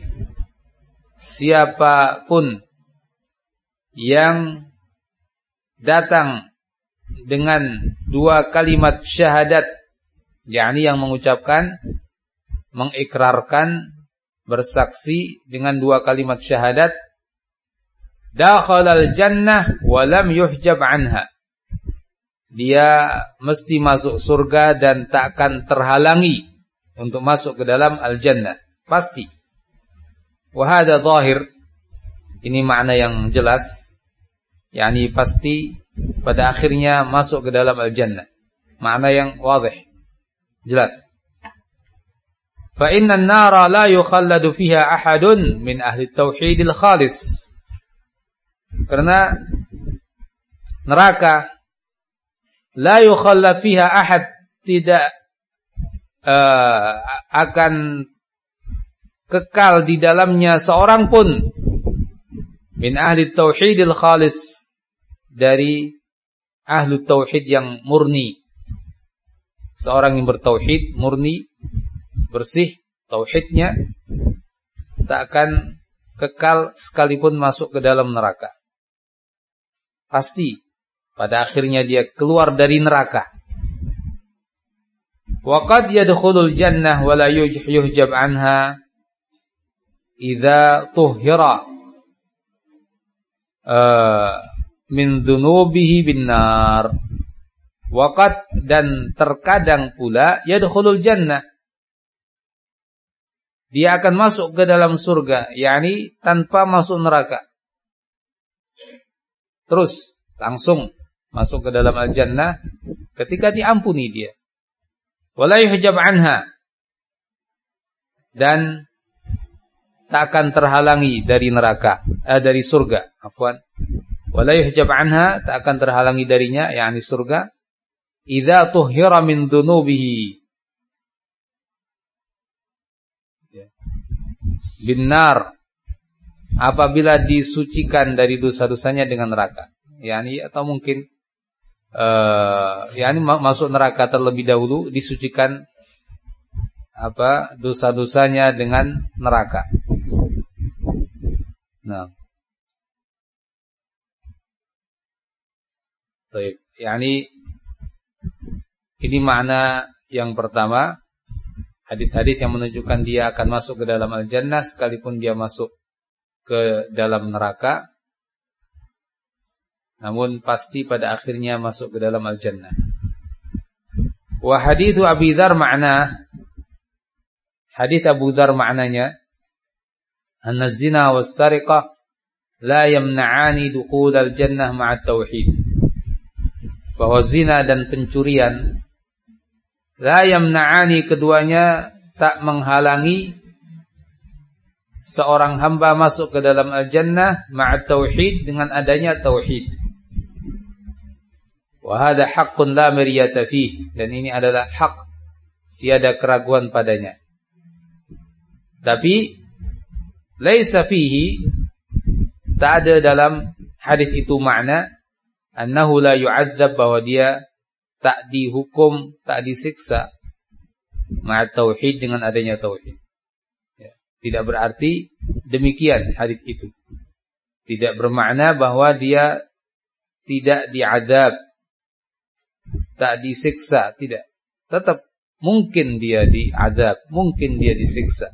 siapapun yang datang dengan dua kalimat syahadat, yakni yang mengucapkan, mengikrarkan, bersaksi dengan dua kalimat syahadat, dakhalal jannah wa lam yuhjab anha, dia mesti masuk surga dan tak akan terhalangi untuk masuk ke dalam al-jannah, pasti. Wa hadha zahir, ini makna yang jelas, yakni pasti pada akhirnya masuk ke dalam al-jannah. Makna yang wadih, jelas. Fa inna an-nara la yukhalladu fiha ahadun min ahli tauhidil khalis. Karena neraka la yukhallad fiha ahad, tidak uh, akan kekal di dalamnya seorang pun min ahli tauhidil khalis, dari ahlu tauhid yang murni. Seorang yang bertauhid murni, bersih tauhidnya, tak akan kekal sekalipun masuk ke dalam neraka. Pasti pada akhirnya dia keluar dari neraka. Wa qad yadkhulul jannah wa la yuhjab anha idza tuhhira uh, min dhunubihi bin nar. Waqad, dan terkadang pula yadkhulul jannah, dia akan masuk ke dalam surga, yakni tanpa masuk neraka, terus langsung masuk ke dalam al-jannah ketika diampuni dia. Wala yuhjab anha, dan tak akan terhalangi dari neraka, eh, dari surga, afwan. Wala yuhjab anha, tak akan terhalangi darinya, yakni surga. Idza tuhhira min dhunubihi bin nar, apabila disucikan dari dosa-dosanya dengan neraka, yakni atau mungkin uh, yakni masuk neraka terlebih dahulu, disucikan apa dosa-dosanya dengan neraka. Nah, baik, yakni ini makna yang pertama, hadis-hadis yang menunjukkan dia akan masuk ke dalam al-jannah sekalipun dia masuk ke dalam neraka, namun pasti pada akhirnya masuk ke dalam al-jannah. Wa hadithu Abi Dzar makna, hadis Abu Dzar maknanya, anna zina was sariqah la yamna'ani dukhul al-jannah ma'a tauhid, bahwa zina dan pencurian, la yamna'ani, keduanya tak menghalangi seorang hamba masuk ke dalam al-jannah ma'at tauhid, dengan adanya tauhid. Wa hadha haqqun la miryata fih, dan ini adalah hak, tiada keraguan padanya. Tapi laisa fihi, tak ada dalam hadis itu makna annahu la yu'adzab, bahwa dia tak dihukum, tak disiksa ma'at tauhid, dengan adanya tauhid. Ya, tidak berarti demikian hadis itu. Tidak bermakna bahwa dia tidak diadzab, tak disiksa, tidak. Tetap mungkin dia diadzab, mungkin dia disiksa.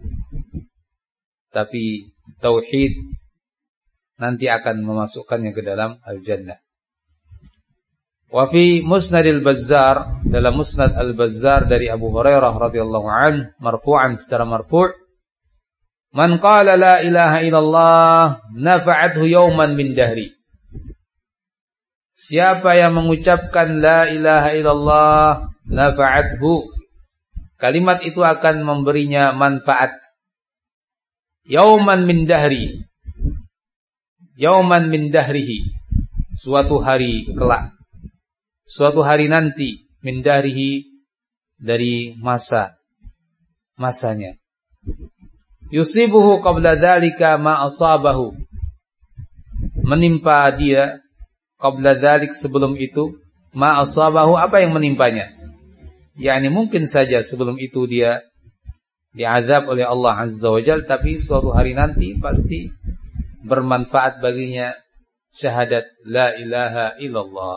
Tapi tauhid nanti akan memasukkannya ke dalam al-jannah. Wa fi Musnad al-Bazzar, dalam Musnad al-Bazzar dari Abu Hurairah radhiyallahu anhu, marfu'an, secara marfu', man qala la ilaha illallah nafa'athu yawman min dahri, siapa yang mengucapkan la ilaha illallah nafa'athu, kalimat itu akan memberinya manfaat, yawman min dahri, yawman min dahrihi, suatu hari kelak. suatu hari nanti min dahrihi, dari masa masanya. Yusibuhu qabla dzalika ma asabahu, menimpa dia qabla dzalik, sebelum itu, ma asabahu, apa yang menimpanya. yakni mungkin saja sebelum itu dia diazab oleh Allah Azza wa Jalla, tapi suatu hari nanti pasti bermanfaat baginya syahadat la ilaha illallah.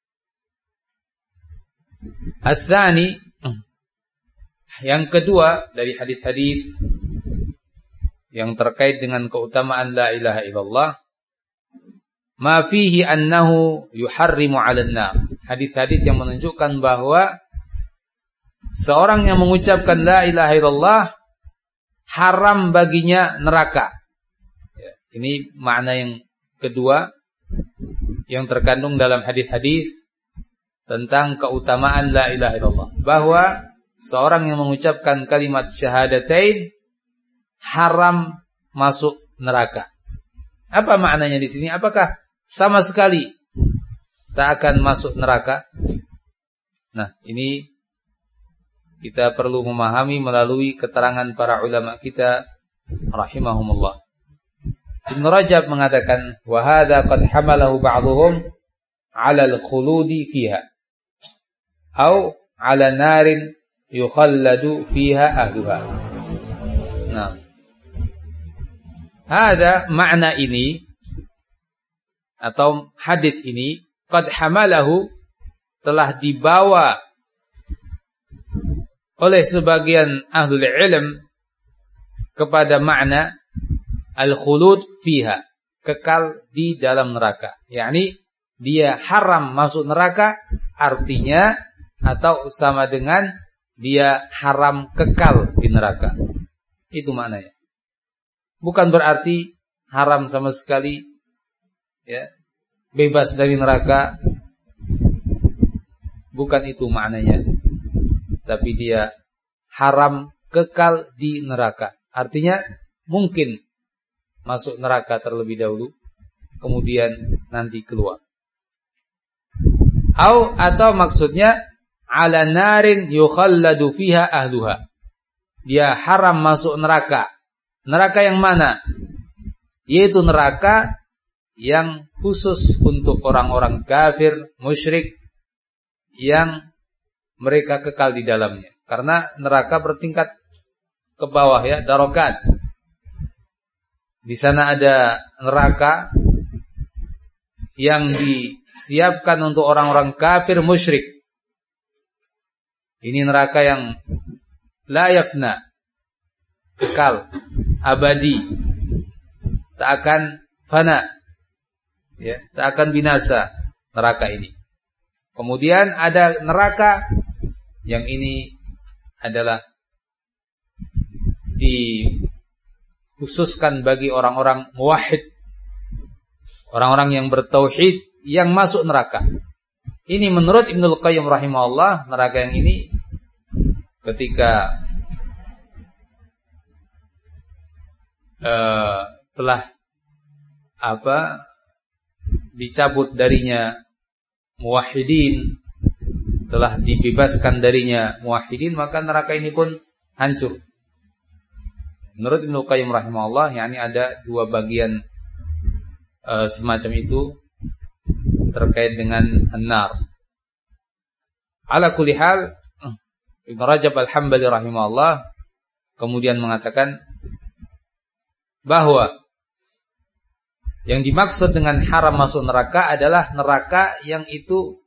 Ats-tsani, yang kedua dari hadis-hadis yang terkait dengan keutamaan la ilaha illallah, ma fihi annahu yuharrimu 'alan nar. Hadis-hadis yang menunjukkan bahwa seorang yang mengucapkan la ilaha illallah haram baginya neraka. Ya, ini makna yang kedua yang terkandung dalam hadis-hadis tentang keutamaan la ilaha illallah, bahwa seorang yang mengucapkan kalimat syahadatain haram masuk neraka. Apa maknanya di sini? Apakah sama sekali tak akan masuk neraka? Nah, ini kita perlu memahami melalui keterangan para ulama kita rahimahumullah. Ibn Rajab mengatakan, wa hadza qad hamalahu ba'dhum 'ala al-khuludi fiha atau 'ala narin yukhalladu fiha ahluha. Nah, hadza makna ini atau hadis ini qad hamalahu, telah dibawa oleh sebagian ahlul ilm kepada makna al-khulud fiha, kekal di dalam neraka. yakni dia haram masuk neraka, artinya atau sama dengan dia haram kekal di neraka. Itu maknanya. Bukan berarti haram sama sekali, ya, bebas dari neraka. Bukan itu maknanya. Tapi dia haram kekal di neraka. Artinya mungkin masuk neraka terlebih dahulu, kemudian nanti keluar. Au, atau maksudnya ala narin yukhalladu fiha ahluha. Dia haram masuk neraka. Neraka yang mana? Yaitu neraka yang khusus untuk orang-orang kafir, musyrik, yang mereka kekal di dalamnya. Karena neraka bertingkat ke bawah, ya, darokat. Di sana ada neraka yang disiapkan untuk orang-orang kafir musyrik. Ini neraka yang la yafna, kekal, abadi, tak akan fana, ya, tak akan binasa neraka ini. Kemudian ada neraka yang ini adalah dikhususkan bagi orang-orang muwahhid, orang-orang yang bertauhid yang masuk neraka. Ini menurut Ibnul Qayyim rahimahullah, neraka yang ini ketika uh, telah apa dicabut darinya muwahhidin, telah dibebaskan darinya muwahhidin, maka neraka ini pun hancur. Menurut Ibnu Qayyim rahimahullah, yakni ada dua bagian uh, semacam itu terkait dengan an-nar. Ala kulli hal, Ibnu Rajab al-Hambali rahimahullah kemudian mengatakan bahwa yang dimaksud dengan haram masuk neraka adalah neraka yang itu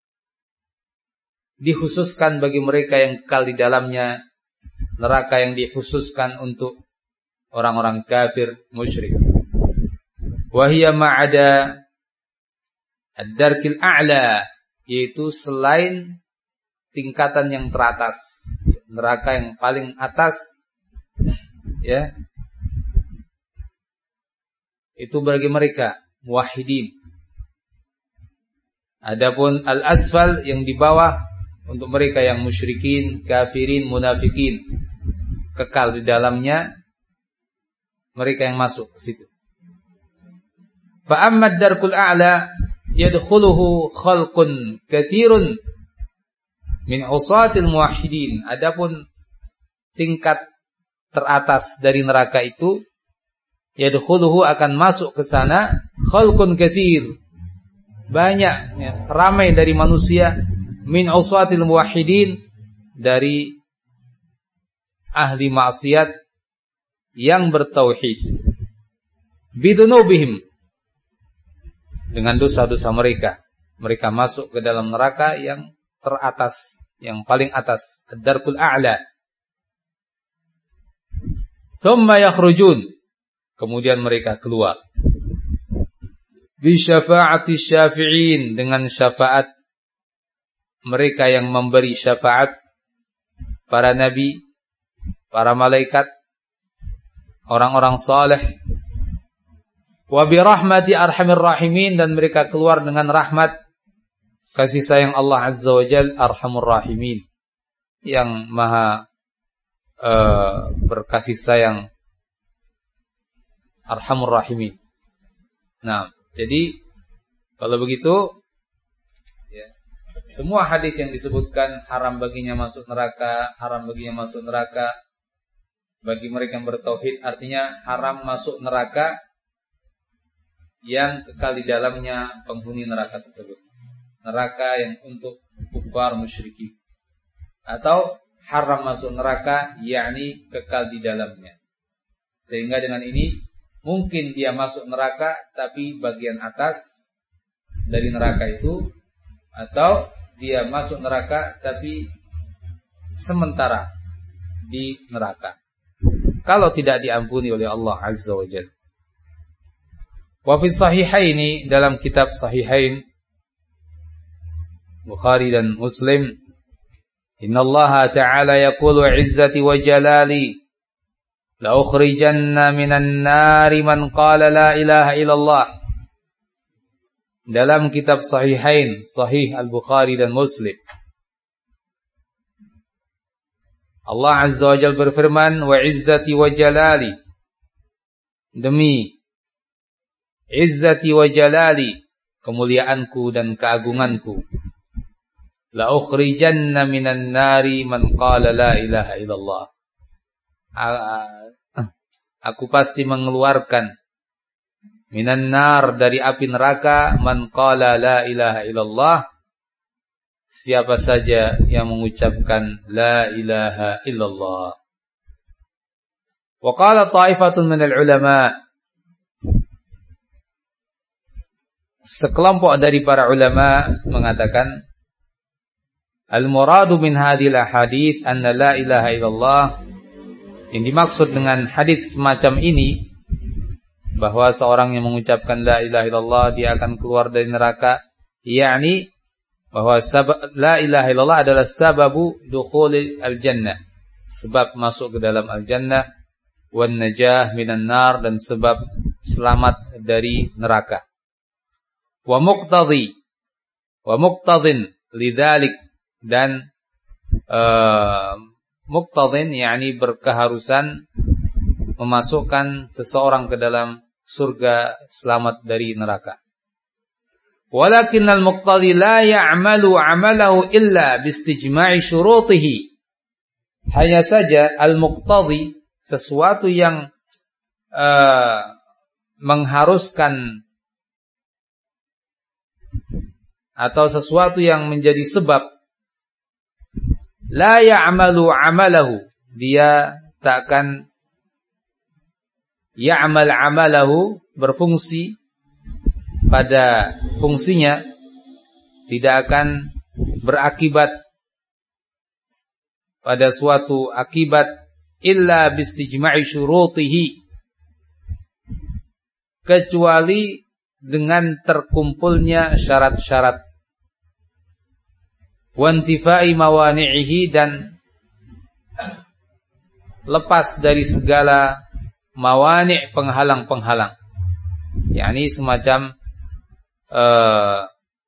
dikhususkan bagi mereka yang kekal di dalamnya, neraka yang dikhususkan untuk orang-orang kafir musyrik. Wa hiya ma'ada ad-darkil a'la, yaitu selain tingkatan yang teratas, neraka yang paling atas, ya, itu bagi mereka muwahhidin. Adapun al-asfal yang di bawah untuk mereka yang musyrikin, kafirin, munafikin, kekal di dalamnya, mereka yang masuk ke situ. Fa amma ad-darkul a'la yadkhuluhu khalqun katsirun min usatil muwahhidin. Adapun tingkat teratas dari neraka itu, yadkhuluhu akan masuk ke sana khalqun katsir, banyak ya, ramai dari manusia, min usatil muwahhidin, dari ahli maksiat yang bertauhid, bidunubihim, dengan dosa-dosa mereka. Mereka masuk ke dalam neraka yang teratas, yang paling atas, ad-darkul a'la. Thumma yakhrujun, kemudian mereka keluar, bi syafa'ati syafi'in, dengan syafaat mereka yang memberi syafaat, para nabi, para malaikat, orang-orang saleh. Wa bi rahmati arhamir rahimin, dan mereka keluar dengan rahmat kasih sayang Allah Azza wa Jal, arhamur rahimin, yang maha uh, berkasih sayang, arhamur rahimin. Nah, jadi kalau begitu ya, semua hadis yang disebutkan haram baginya masuk neraka, haram baginya masuk neraka bagi mereka yang bertauhid, artinya haram masuk neraka yang kekal di dalamnya penghuni neraka tersebut, neraka yang untuk kufar musyrikin, atau haram masuk neraka yakni kekal di dalamnya. Sehingga dengan ini mungkin dia masuk neraka tapi bagian atas dari neraka itu, atau dia masuk neraka tapi sementara di neraka, kalau tidak diampuni oleh Allah Azza wa Jalla. Wa fi sahihaini, dalam kitab Sahihain Bukhari dan Muslim, innallaha ta'ala yaqulu 'izzati wa jalali la ukhrijanna minan nari man qala la ilaha illallah. Dalam kitab Sahihain, Sahih Al-Bukhari dan Muslim, Allah Azza wa Jalla berfirman, wa 'izzati wa jalali, demi izzati wa jalali, kemuliaanku dan keagunganku, la ukhrijanna minan nari man qala la ilaha illallah, aku pasti mengeluarkan minan nar, dari api neraka, man qala la ilaha illallah, siapa saja yang mengucapkan la ilaha illallah. Wa qala ta'ifatun minal ulama, sekelompok dari para ulama mengatakan, al-muradu min hadhil ahadits anna la ilaha illallah, yang dimaksud dengan hadis semacam ini bahwa seorang yang mengucapkan la ilaha illallah dia akan keluar dari neraka, yakni bahwa sabab la ilaha illallah adalah sababu dukhulil al-jannah, sebab masuk ke dalam al-jannah, wan najah minan nar, dan sebab selamat dari neraka. Wa muqtadhi wa muqtadhin lidzalik, dan uh, muqtadhin yakni berkeharusan memasukkan seseorang ke dalam surga, selamat dari neraka. Walakinnal muqtadhi la ya'malu 'amalahu illa bistijma'i syurutihi, hanya saja al-muqtadhi, sesuatu yang uh, mengharuskan atau sesuatu yang menjadi sebab, la ya'malu 'amalahu, dia tak akan ya'mal 'amalahu, berfungsi pada fungsinya, tidak akan berakibat pada suatu akibat, illa bistijma'i syurutihi, kecuali dengan terkumpulnya syarat-syarat, wantifai mawani'ihi, dan lepas dari segala mawani', penghalang-penghalang, yakni semacam uh,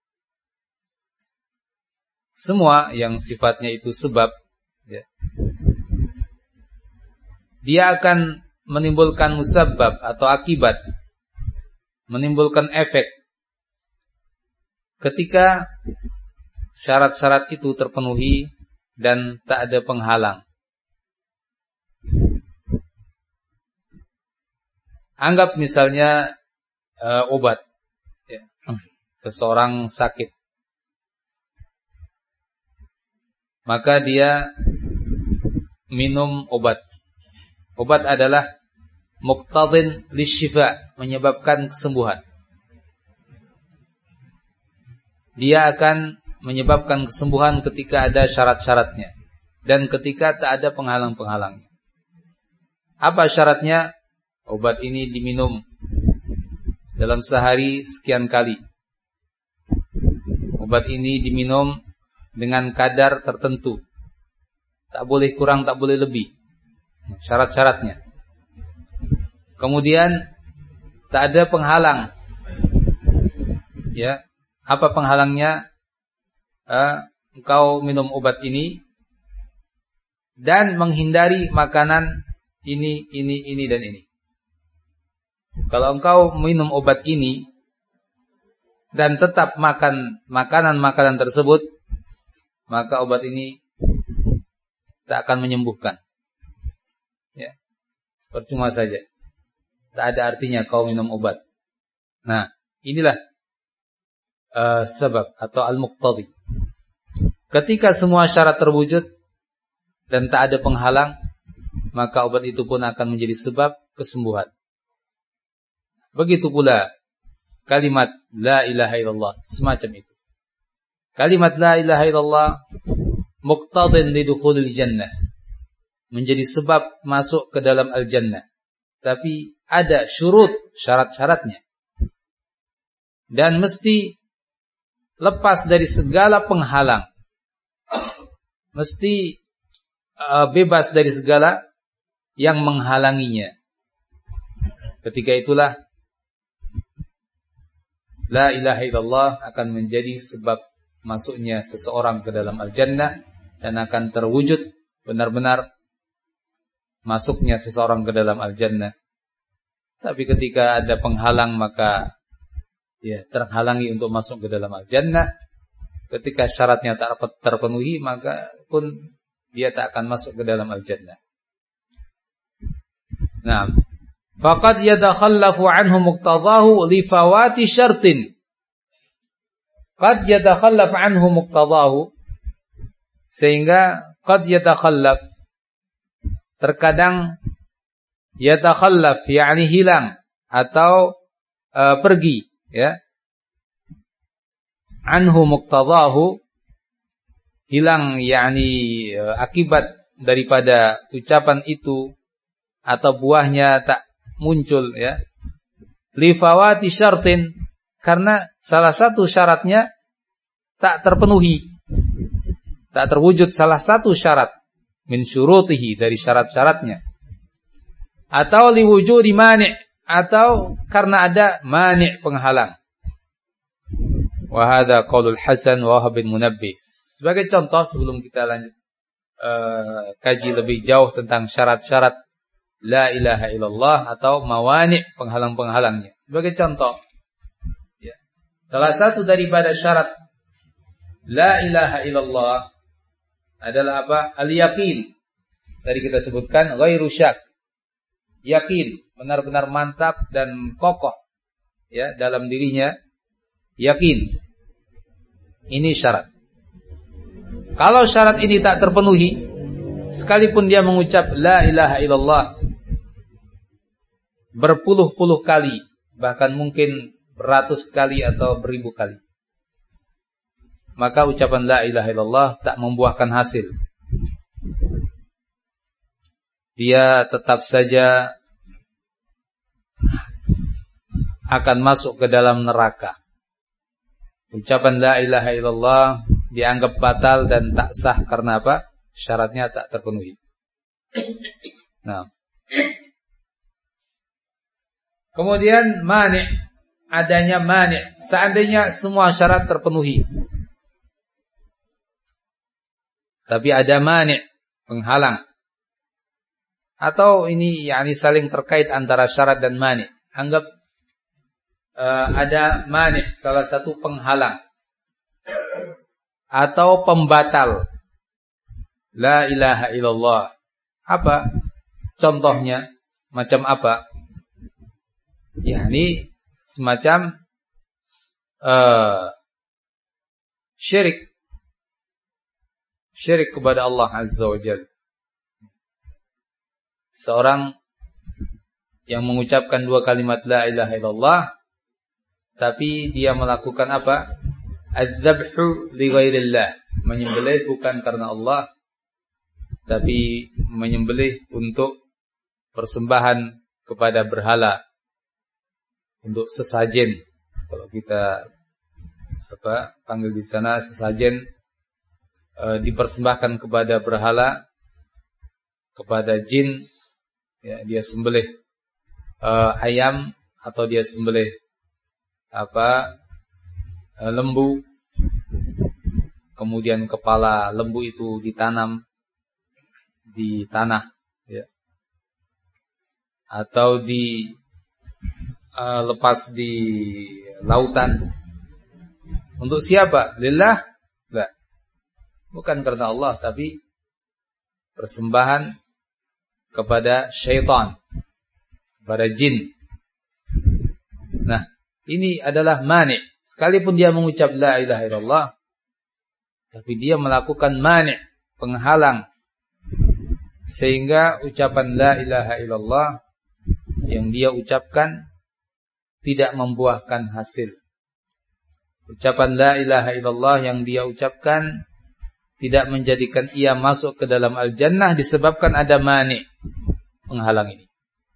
semua yang sifatnya itu sebab, ya, dia akan menimbulkan musabbab atau akibat, menimbulkan efek. ketika syarat-syarat itu terpenuhi dan tak ada penghalang. Anggap misalnya uh, obat, ya. Seseorang sakit, maka dia minum obat. Obat adalah muqtadin lisyifa, menyebabkan kesembuhan. Dia akan menyebabkan kesembuhan ketika ada syarat-syaratnya dan ketika tak ada penghalang-penghalangnya. Apa syaratnya? Obat ini diminum dalam sehari sekian kali. Obat ini diminum dengan kadar tertentu. Tak boleh kurang, tak boleh lebih. Syarat-syaratnya. Kemudian tak ada penghalang. Ya, apa penghalangnya? Uh, engkau minum obat ini dan menghindari makanan ini, ini, ini dan ini. Kalau engkau minum obat ini dan tetap makan makanan-makanan tersebut, maka obat ini tak akan menyembuhkan. Ya, percuma saja. Tak ada artinya kau minum obat. Nah, inilah uh, sebab atau al-muqtadi. Ketika semua syarat terwujud dan tak ada penghalang, maka obat itu pun akan menjadi sebab kesembuhan. Begitu pula kalimat la ilaha illallah, semacam itu. Kalimat la ilaha illallah muqtadin lidukhulil jannah, menjadi sebab masuk ke dalam al-jannah. Tapi ada syurut, syarat-syaratnya. Dan mesti lepas dari segala penghalang. Mesti uh, bebas dari segala yang menghalanginya. Ketika itulah la ilaha illallah akan menjadi sebab masuknya seseorang ke dalam al-jannah dan akan terwujud benar-benar masuknya seseorang ke dalam al-jannah. Tapi ketika ada penghalang maka ya terhalangi untuk masuk ke dalam al-jannah. Ketika syaratnya tak terpenuhi maka pun dia tak akan masuk ke dalam al-jannah. Nah, faqad yadakhallafu anhu muqtadahu li fawati syartin. Qad yadakhallaf anhu muqtadahu, sehingga qad yadakhallaf, terkadang yadakhallaf yakni hilang atau uh, pergi, ya. Anhu muqtadahu, hilang yakni uh, akibat daripada ucapan itu atau buahnya tak muncul, ya. Li fawati syartin, karena salah satu syaratnya tak terpenuhi, tak terwujud salah satu syarat min syurutihi, dari syarat-syaratnya. Atau li wujudi mani', atau karena ada mani', penghalang. Wa hadza qaulul Hasan wa Wahab bin Munabbih. Sebagai contoh sebelum kita lanjut uh, kaji lebih jauh tentang syarat-syarat la ilaha illallah atau mawani', penghalang-penghalangnya. Sebagai contoh, ya, salah satu daripada syarat la ilaha illallah adalah apa? Al-yaqin. Tadi kita sebutkan ghairu syak. Yakin, benar-benar mantap dan kokoh, ya, dalam dirinya. Yakin. Ini syarat. Kalau syarat ini tak terpenuhi, sekalipun dia mengucap la ilaha illallah berpuluh-puluh kali, bahkan mungkin beratus kali atau beribu kali, maka ucapan la ilaha illallah tak membuahkan hasil. Dia tetap saja akan masuk ke dalam neraka. Ucapan la ilaha illallah dianggap batal dan tak sah karena apa? Syaratnya tak terpenuhi. Nah, kemudian mani', adanya mani', seandainya semua syarat terpenuhi, tapi ada mani', penghalang, atau ini yakni saling terkait antara syarat dan mani'. Anggap uh, ada mani', salah satu penghalang. atau pembatal la ilaha illallah. Apa contohnya? Macam apa? yakni semacam uh, syirik syirik kepada Allah Azza wa Jalla. Seorang yang mengucapkan dua kalimat la ilaha illallah, tapi dia melakukan apa? Az-zabhu li ghairillah, menyembelih bukan karena Allah, tapi menyembelih untuk persembahan kepada berhala, untuk sesajen. Kalau kita apa panggil di sana sesajen, e, dipersembahkan kepada berhala, kepada jin, ya, dia sembelih e, ayam atau dia sembelih apa e, lembu, kemudian kepala lembu itu ditanam di tanah, ya, atau di uh, lepas di lautan. Untuk siapa? Lillah? Enggak. Bukan karena Allah, tapi persembahan kepada syaitan, kepada jin. Nah, ini adalah mani'. Sekalipun dia mengucap la ilaha illallah, tapi dia melakukan mani', penghalang, sehingga ucapan la ilaha illallah yang dia ucapkan tidak membuahkan hasil. Ucapan la ilaha illallah yang dia ucapkan tidak menjadikan ia masuk ke dalam al-jannah disebabkan ada mani', penghalang ini.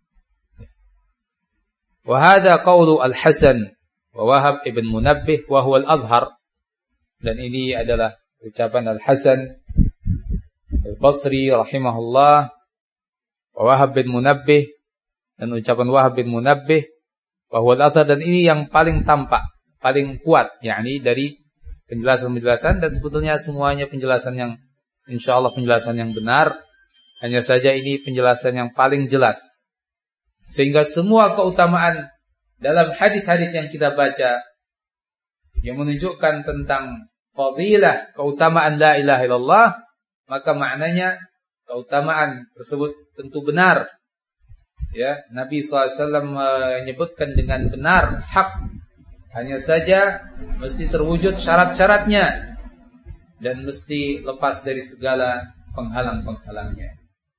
Wa hadha qawlu al-Hasan wa Wahab ibn Munabbih wa huwa al-azhar. Dan ini adalah ucapan al-Hasan al-Basri rahimahullah wa Wahab bin Munabbih, dan ucapan Wahab bin Munabbih bahwa al-azhar, dan ini yang paling tampak, paling kuat, yakni dari penjelasan-penjelasan, dan sebetulnya semuanya penjelasan yang insyaallah penjelasan yang benar, hanya saja ini penjelasan yang paling jelas, sehingga semua keutamaan dalam hadis-hadis yang kita baca yang menunjukkan tentang fadilah keutamaan la ilaha illallah, maka maknanya keutamaan tersebut tentu benar. Ya, Nabi shallallahu alaihi wasallam menyebutkan dengan benar, hak. Hanya saja mesti terwujud syarat-syaratnya dan mesti lepas dari segala penghalang-penghalangnya.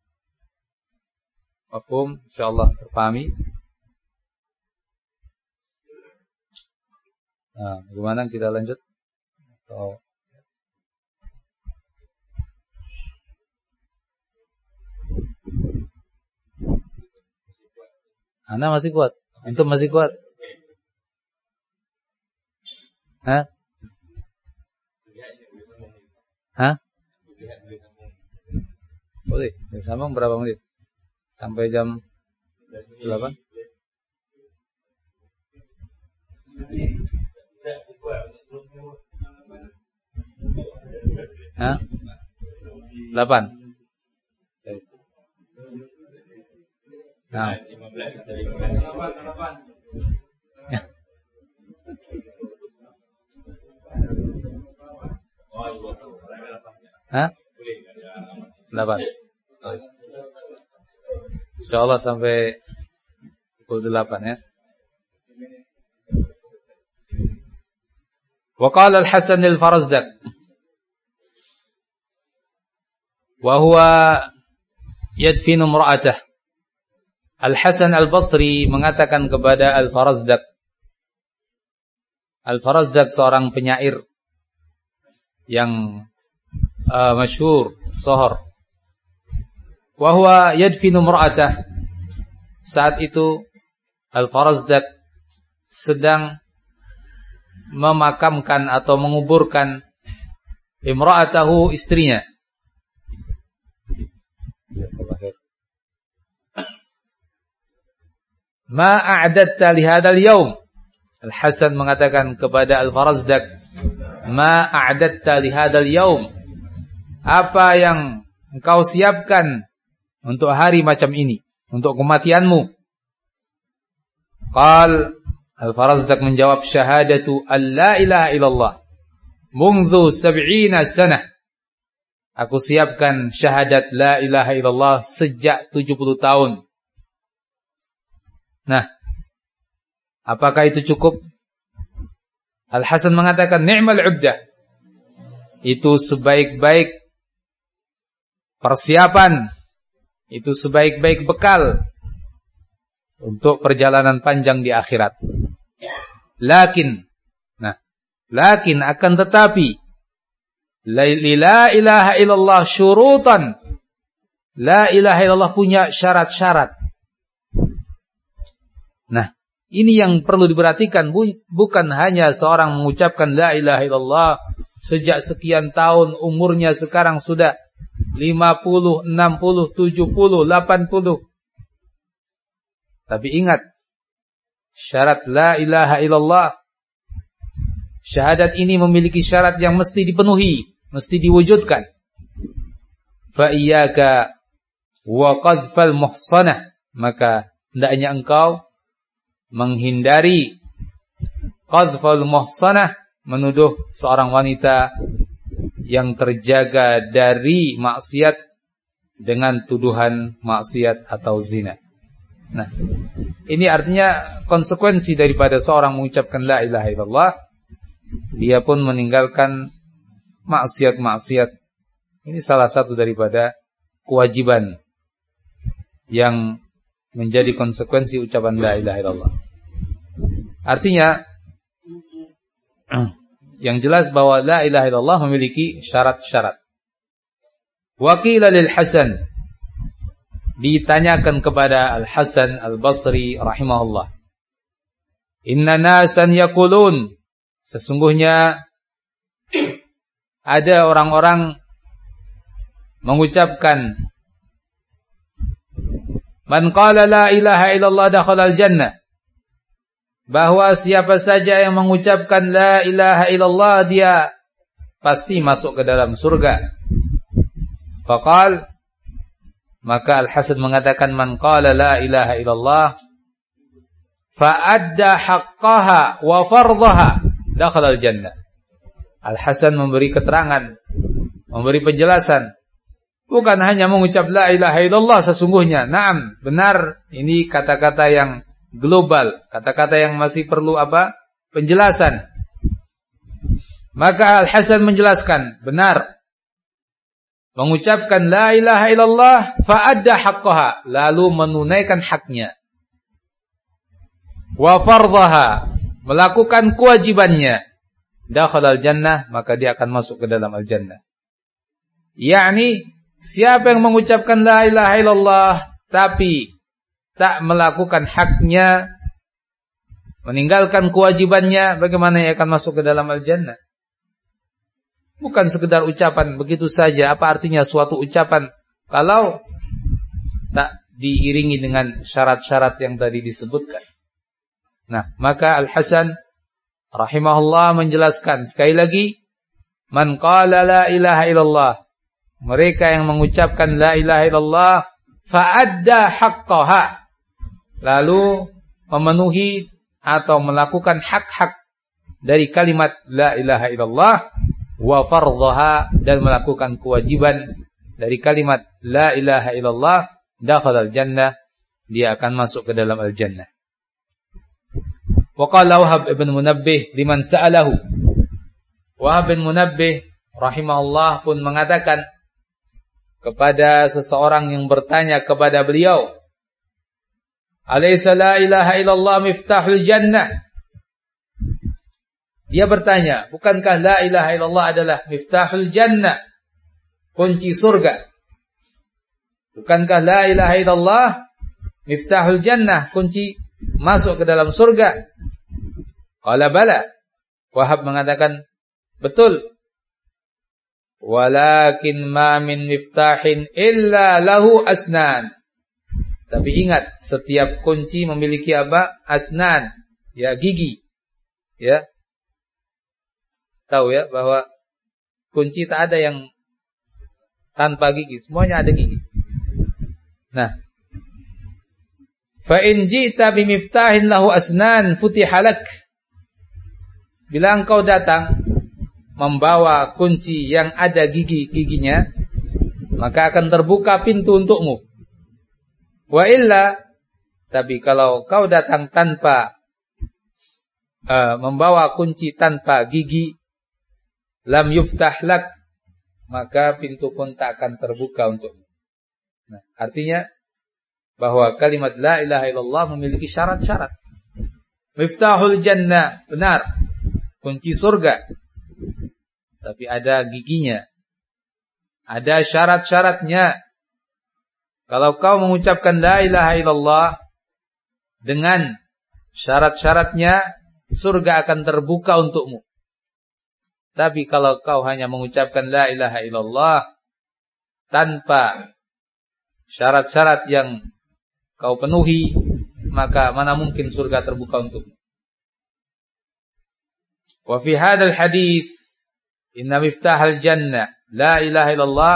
Mafhum? Insyaallah terpahami. Nah, bagaimana kita lanjut? Atau Anda masih kuat? Antum masih kuat? Hah? Hah? Boleh. Sambung berapa menit? Sampai jam delapan? Hah? delapan? Nah. Hah? delapan. Insyaallah sampai pukul delapan ya. Wa qala al-Hasan al-Farazdak wa huwa yadfinu imra'atah. Al-Hasan al-Basri mengatakan kepada Al-Farazdak. Al-Farazdak seorang penyair yang uh, masyhur, sohor. Wa huwa yadfinu imra'atah. Saat itu Al-Farazdak sedang memakamkan atau menguburkan imra'atahu, istrinya. Ma a'adatta li hadzal yaum. Al-Hasan mengatakan kepada Al-Farazdak, ma a'adatta li hadzal yaum. Apa yang engkau siapkan untuk hari macam ini, untuk kematianmu? Qal, Al-Farazdak menjawab, syahadatu an la ilaha illallah. Mungdhu sab'ina sanah. Aku siapkan syahadat la ilaha illallah sejak tujuh puluh tahun. Nah, apakah itu cukup? Al-Hasan mengatakan ni'mal 'uddah. Itu sebaik-baik persiapan, itu sebaik-baik bekal untuk perjalanan panjang di akhirat. Lakin, nah, lakin akan tetapi la ilaha illallah syurutan. La ilaha illallah punya syarat-syarat. Nah, ini yang perlu diperhatikan, bukan hanya seorang mengucapkan la ilaha illallah sejak sekian tahun, umurnya sekarang sudah lima puluh, enam puluh, tujuh puluh, delapan puluh. Tapi ingat, syarat la ilaha illallah, syahadat ini memiliki syarat yang mesti dipenuhi, mesti diwujudkan. Fa iyyaka wa qadfal muhsanah, maka hendaknya engkau menghindari qadfal muhsanah, menuduh seorang wanita yang terjaga dari maksiat dengan tuduhan maksiat atau zina. Nah, ini artinya konsekuensi daripada seorang mengucapkan la ilaha illallah, dia pun meninggalkan maksiat-maksiat. Ini salah satu daripada kewajiban yang menjadi konsekuensi ucapan la ilaha illallah. Artinya yang jelas bahwa la ilaha illallah memiliki syarat-syarat. Wa qila lil Hasan, ditanyakan kepada Al-Hasan Al-Basri rahimahullah, inna nasan yaqulun, sesungguhnya ada orang-orang mengucapkan man qala la ilaha illallah dakhala al-jannah, bahwa siapa saja yang mengucapkan la ilaha illallah dia pasti masuk ke dalam surga. Faqal, maka Al-Hasan mengatakan man qala la ilaha illallah fa'adda haqqaha wa fardhaha dakhala al-jannah. Al-Hasan memberi keterangan, memberi penjelasan, bukan hanya mengucap la ilaha illallah sesungguhnya. Naam, benar, ini kata-kata yang global, kata-kata yang masih perlu apa? Penjelasan. Maka Al-Hasan menjelaskan, benar, mengucapkan la ilaha illallah fa'adda haqqaha, lalu menunaikan haknya, wa fardhaha, melakukan kewajibannya, dakhala al-jannah, maka dia akan masuk ke dalam al-jannah. Yakni siapa yang mengucapkan la ilaha illallah tapi tak melakukan haknya, meninggalkan kewajibannya, bagaimana ia akan masuk ke dalam al-jannah? Bukan sekedar ucapan begitu saja. Apa artinya suatu ucapan kalau tak diiringi dengan syarat-syarat yang tadi disebutkan? Nah, maka Al-Hasan rahimahullah menjelaskan sekali lagi, man qala la ilaha illallah, mereka yang mengucapkan la ilaha illallah fa'adda haqqaha, lalu memenuhi atau melakukan hak-hak dari kalimat la ilaha illallah, wa fardhaha, dan melakukan kewajiban dari kalimat la ilaha illallah, dakhala al-jannah, dia akan masuk ke dalam al-jannah. Wa qala Wahab ibn Munabbih liman sa'alahu, Wahab bin Munabbih rahimahullah pun mengatakan kepada seseorang yang bertanya kepada beliau, alaysa la ilaha illallah miftahul jannah? Dia bertanya, bukankah la ilaha illallah adalah miftahul jannah, kunci surga? Bukankah la ilaha illallah miftahul jannah, kunci masuk ke dalam surga? Qala bala. Wahab mengatakan, betul. Walakin ma min miftahin illa lahu asnan. Tapi ingat, setiap kunci memiliki apa? Asnan, ya, gigi. Ya. Tahu ya bahwa kunci tak ada yang tanpa gigi, semuanya ada gigi. Nah, fa in ji'ta bi miftahin lahu asnan futiha lak. Bila engkau datang membawa kunci yang ada gigi-giginya, maka akan terbuka pintu untukmu. Wa illa, tapi kalau kau datang tanpa uh, membawa kunci tanpa gigi, lam yuftah lak, maka pintu pun tak akan terbuka untukmu. Nah, artinya bahwa kalimat la ilaha illallah memiliki syarat-syarat. Miftahul jannah, benar, kunci surga. Tapi ada giginya, ada syarat-syaratnya. Kalau kau mengucapkan la ilaha illallah dengan syarat-syaratnya, surga akan terbuka untukmu. Tapi kalau kau hanya mengucapkan la ilaha illallah tanpa syarat-syarat yang kau penuhi, maka mana mungkin surga terbuka untukmu. Wa fi hadzal hadits inna miftahal jannah la ilaha illallah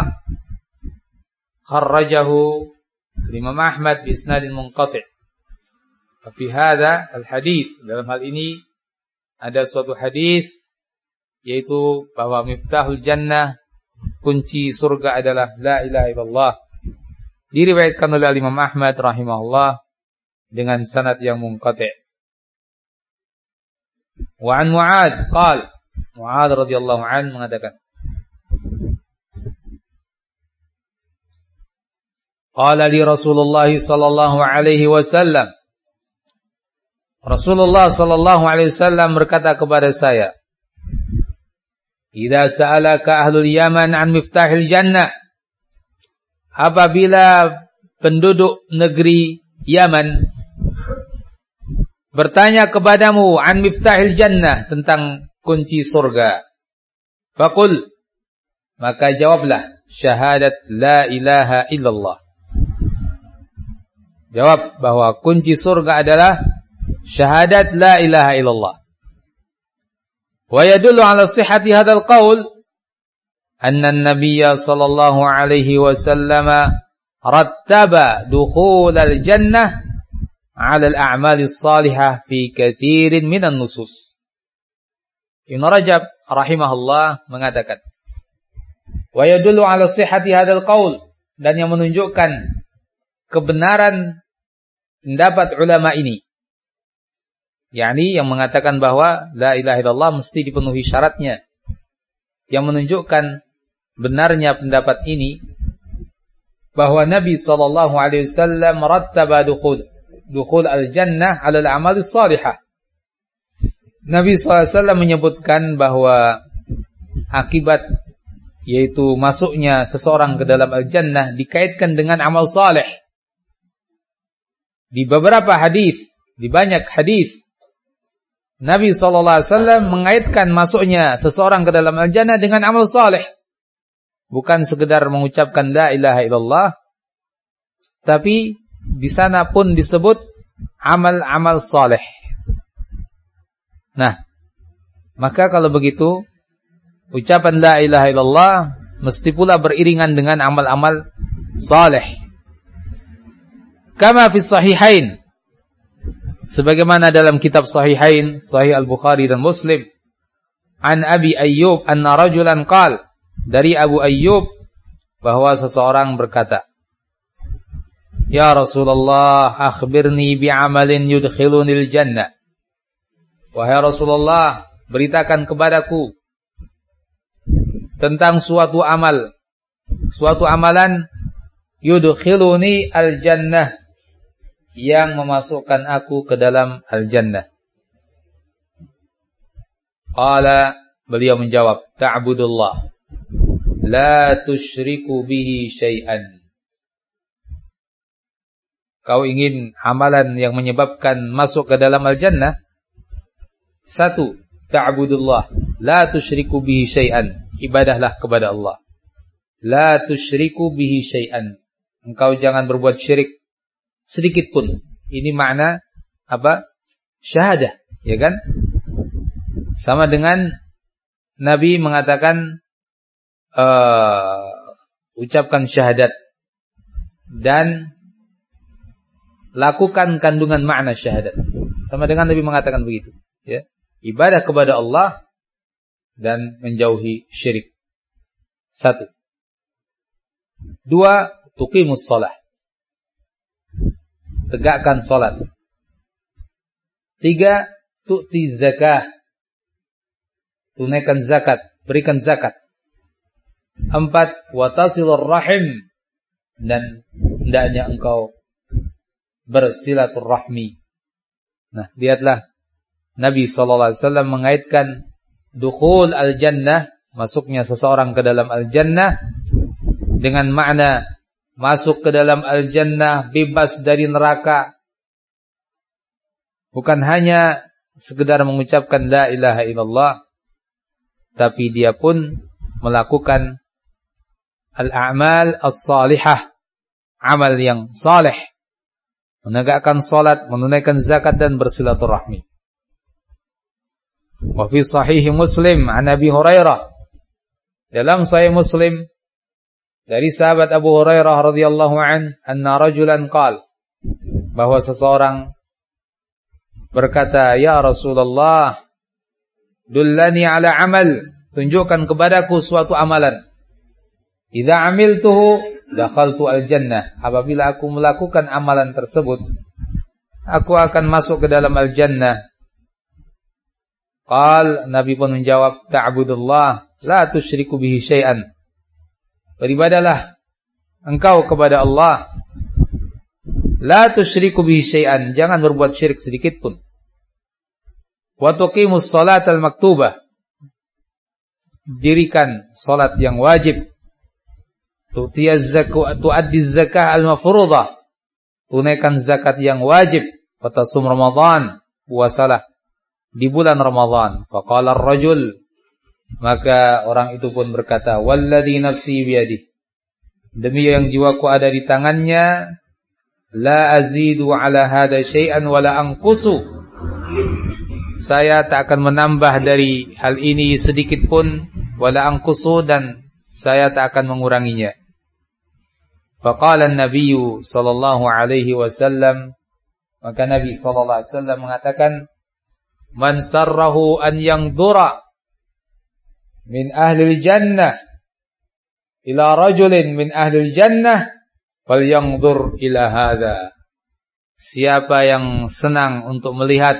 kharrajahu Imam Ahmad bi isnadin munqati'. Wa fi hadza al hadits, dalam hal ini ada suatu hadis yaitu bahwa miftahul jannah, kunci surga adalah la ilaha illallah. Diriwayatkan oleh Imam Ahmad rahimahullah dengan sanad yang munqati'. Wa an Mu'adz qala, Mu'adz radhiyallahu anhu mengatakan, qala li Rasulullah sallallahu alaihi wasallam, Rasulullah sallallahu alaihi wasallam berkata kepada saya, idza sa'alaka ahlul Yaman an miftahil jannah, apabila penduduk negeri Yaman bertanya kepadamu an miftahil jannah, tentang kunci surga, faqul, maka jawablah syahadat la ilaha illallah. Jawab bahwa kunci surga adalah syahadat la ilaha illallah. Wa yadullu ala sihhati hadzal qaul anna an-nabiyya sallallahu alaihi wasallam rattaba dukhul al-jannah 'ala al-a'mal as-salihah fi katsirin minan nusus. Ibnu Rajab rahimahullah mengatakan, wa yadullu ala sihhati hadzal qaul, dan yang menunjukkan kebenaran pendapat ulama ini, yakni yang mengatakan bahwa la ilaha illallah mesti dipenuhi syaratnya, yang menunjukkan benarnya pendapat ini bahwa Nabi sallallahu alaihi wasallam rattaba dukhul dukhul al-jannah 'ala al-a'mal as-salihah. Nabi sallallahu alaihi wasallam menyebutkan bahwa akibat, yaitu masuknya seseorang ke dalam al-jannah, dikaitkan dengan amal saleh. Di beberapa hadis, di banyak hadis, Nabi sallallahu alaihi wasallam mengaitkan masuknya seseorang ke dalam al-jannah dengan amal saleh. Bukan sekedar mengucapkan la ilaha illallah, tapi di sana pun disebut amal-amal saleh. Nah, maka kalau begitu, ucapan la ilaha illallah mesti pula beriringan dengan amal-amal saleh. Kama fi sahihain, sebagaimana dalam kitab sahihain, Sahih Al-Bukhari dan Muslim, an Abi Ayyub anna rajulan qala, dari Abu Ayyub bahwa seseorang berkata, ya Rasulullah, akhbirni bi'amalin yudkhilunil jannah. Wahai Rasulullah, beritakan kepadaku tentang suatu amal, suatu amalan yudkhiluni al-jannah, yang memasukkan aku ke dalam al-jannah. Qala, beliau menjawab, ta'budullah la tusyriku bihi syai'an. Kau ingin amalan yang menyebabkan masuk ke dalam al-jannah? Satu, ta'budullah la tusyriku bihi syai'an, ibadahlah kepada Allah. La tusyriku bihi syai'an, engkau jangan berbuat syirik sedikit pun. Ini makna apa? Syahadah, ya kan? Sama dengan Nabi mengatakan uh, ucapkan syahadat dan lakukan kandungan makna syahadat. Sama dengan Nabi mengatakan begitu, ya. Ibadah kepada Allah dan menjauhi syirik. Satu. Dua, tuqimus shalah. Tegakkan salat. Tiga, tu'ti zakah. Tunaikan zakat, berikan zakat. Empat, watasilur rahim. Dan hendaknya engkau bersilaturahmi. Nah, lihatlah Nabi sallallahu alaihi wasallam mengaitkan dukhul al-jannah, masuknya seseorang ke dalam al-jannah, dengan makna masuk ke dalam al-jannah bebas dari neraka. Bukan hanya sekedar mengucapkan la ilaha illallah, tapi dia pun melakukan al-a'mal as-salihah, amal yang saleh, menegakkan salat, menunaikan zakat dan bersilaturahmi. Wa fi sahih Muslim an Abi Hurairah, dalam sahih Muslim dari sahabat Abu Hurairah radhiyallahu an, anna rajulan qala, bahwa seseorang berkata, ya Rasulullah, dullani ala amal, tunjukkan kepadaku suatu amalan. Idza amiltuhu dakhaltu al-jannah, apabila aku melakukan amalan tersebut, aku akan masuk ke dalam al-jannah. Qal, Nabi pun menjawab, ta'budullah la tusyriku bihi syai'an, beribadalah engkau kepada Allah, la tusyriku bihi syai'an, jangan berbuat syirik sedikit pun. Wa tuqimus salatal maktubah, dirikan salat yang wajib. Tu'tiyaz zakah, tu'addiz zakah al-mafruḍah, tunaikan zakat yang wajib. Wa tasum Ramadan, puasalah di bulan Ramadan. Faqala ar-rajul, maka orang itu pun berkata, walladzi nafsi biyadihi, demi yang jiwaku ada di tangannya, la azidu ala hada syai'an wa la anqusu, saya tak akan menambah dari hal ini sedikit pun, wala anqusu, dan saya tak akan menguranginya. Faqala an-nabiy sallallahu alaihi wasallam, maka Nabi sallallahu alaihi wasallam mengatakan, man sarrahu an yanzura min ahli jannah ila rajulin min ahli jannah falyanzur ila hadha, siapa yang senang untuk melihat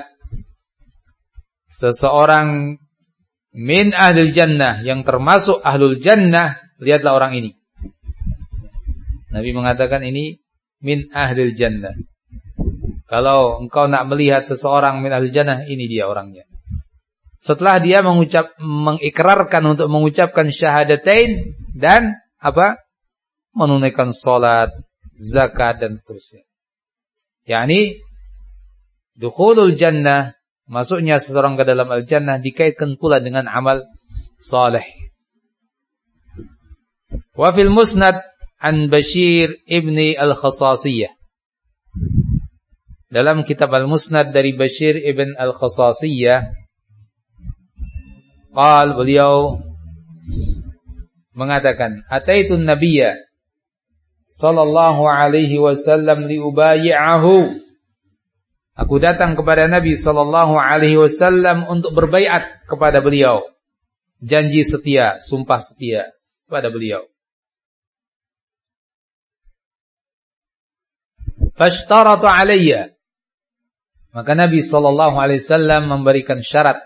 seseorang min ahlul jannah, yang termasuk ahlul jannah, lihatlah orang ini. Nabi mengatakan ini min ahlul jannah. Kalau engkau nak melihat seseorang min ahlul jannah, ini dia orangnya. Setelah dia mengucap, mengikrarkan untuk mengucapkan syahadatain dan apa? Menunaikan salat, zakat dan seterusnya. Yani dukhulul jannah, masuknya seseorang ke dalam al-jannah, dikaitkan pula dengan amal saleh. Wa fil musnad an Bashir ibni al-Khasasiyah, dalam kitab al-Musnad dari Bashir ibn al-Khasasiyah, qal, beliau mengatakan, ataitun nabiyya sallallahu alaihi wasallam liubayi'ahu, aku datang kepada Nabi sallallahu alaihi wasallam untuk berbaiat kepada beliau, janji setia, sumpah setia kepada beliau. Fashtaratu alayya, maka Nabi sallallahu alaihi wasallam memberikan syarat,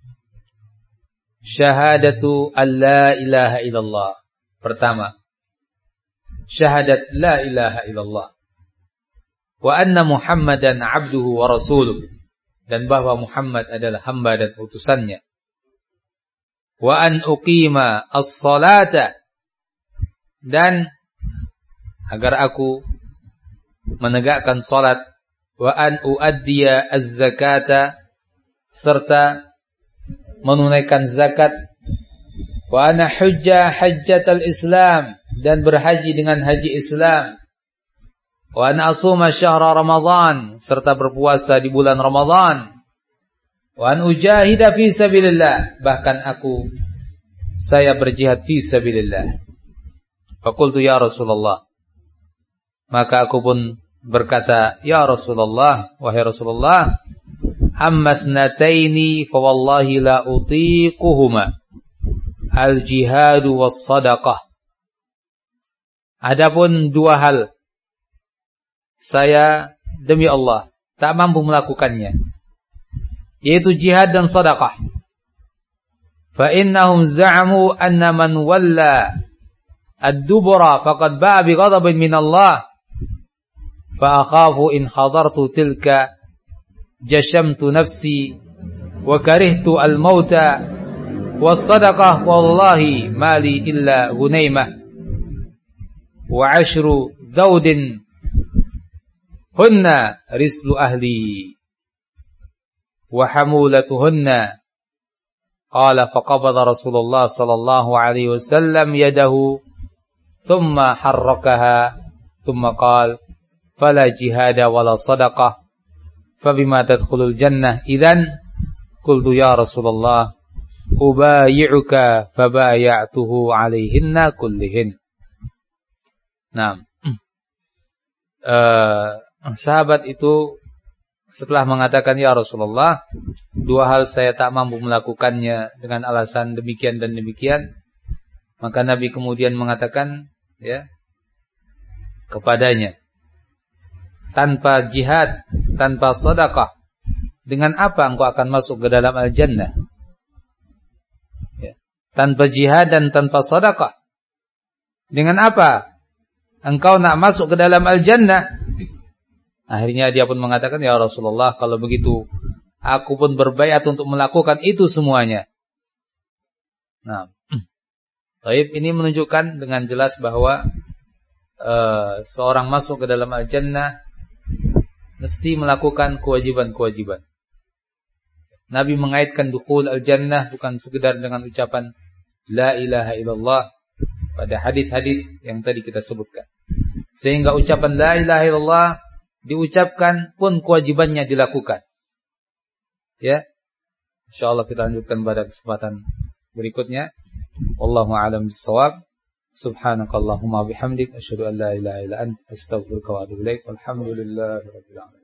syahadatu an la ilaha illallah. Pertama, syahadat la ilaha illallah, wa anna Muhammadan abduhu wa rasuluh, dan bahwa Muhammad adalah hamba dan utusannya. Wa an uqima as-salata, dan agar aku menegakkan salat. Wa an uaddiya az-zakata, serta menunaikan zakat. Wa ana hujja hajjatal Islam, dan berhaji dengan haji Islam. Wa an asuma syahra Ramadan, serta berpuasa di bulan Ramadan. Wa an ujahida fi sabilillah, bahkan aku saya berjihad fi sabilillah. Faqultu ya Rasulullah, maka aku pun berkata, ya Rasulullah, wahai Rasulullah, amma thnataini fa wallahi la utiquhuma, al-jihadu was-sadaqah. Adapun dua hal, saya demi Allah tak mampu melakukannya, yaitu jihad dan sedekah. Fa innahum za'amu anna man walla ad-dubura faqad ba'a bi ghadabin min Allah. Fa akhafu in hadartu tilka jashamtu nafsi wa karihtu al-mauta was-sadaqah wallahi mali illa gunaimah wa ashru daudin hunna rislu ahli wa hamulatuhunna. Qala faqabada Rasulullah sallallahu alaihi wasallam yadahu thumma harrakaha thumma qala fala jihada wala sadaqah fabima tadkhulul jannah idzan. Qultu ya Rasulullah ubayi'uka fabaya'tuhu alaihinna kullihin. Nah, uh, sahabat itu setelah mengatakan ya Rasulullah, dua hal saya tak mampu melakukannya dengan alasan demikian dan demikian, maka Nabi kemudian mengatakan ya kepadanya, tanpa jihad, tanpa sedekah, dengan apa engkau akan masuk ke dalam al-jannah? Ya. Tanpa jihad dan tanpa sedekah, dengan apa engkau nak masuk ke dalam al-jannah? Akhirnya dia pun mengatakan, ya Rasulullah, kalau begitu aku pun berbaiat untuk melakukan itu semuanya. Nah, baik, ini menunjukkan dengan jelas bahwa uh, seorang masuk ke dalam al-jannah mesti melakukan kewajiban-kewajiban. Nabi mengaitkan dukhul al-jannah bukan sekedar dengan ucapan la ilaha illallah pada hadis-hadis yang tadi kita sebutkan. Sehingga ucapan la ilaha illallah diucapkan pun kewajibannya dilakukan. Ya. Insyaallah kita lanjutkan pada kesempatan berikutnya. Wallahu a'lam bissawab. Subhanakallahumma bihamdik asyhadu an la ilaha illa anta astaghfiruka wa atubu ilaik. Walhamdulillahirabbil alamin.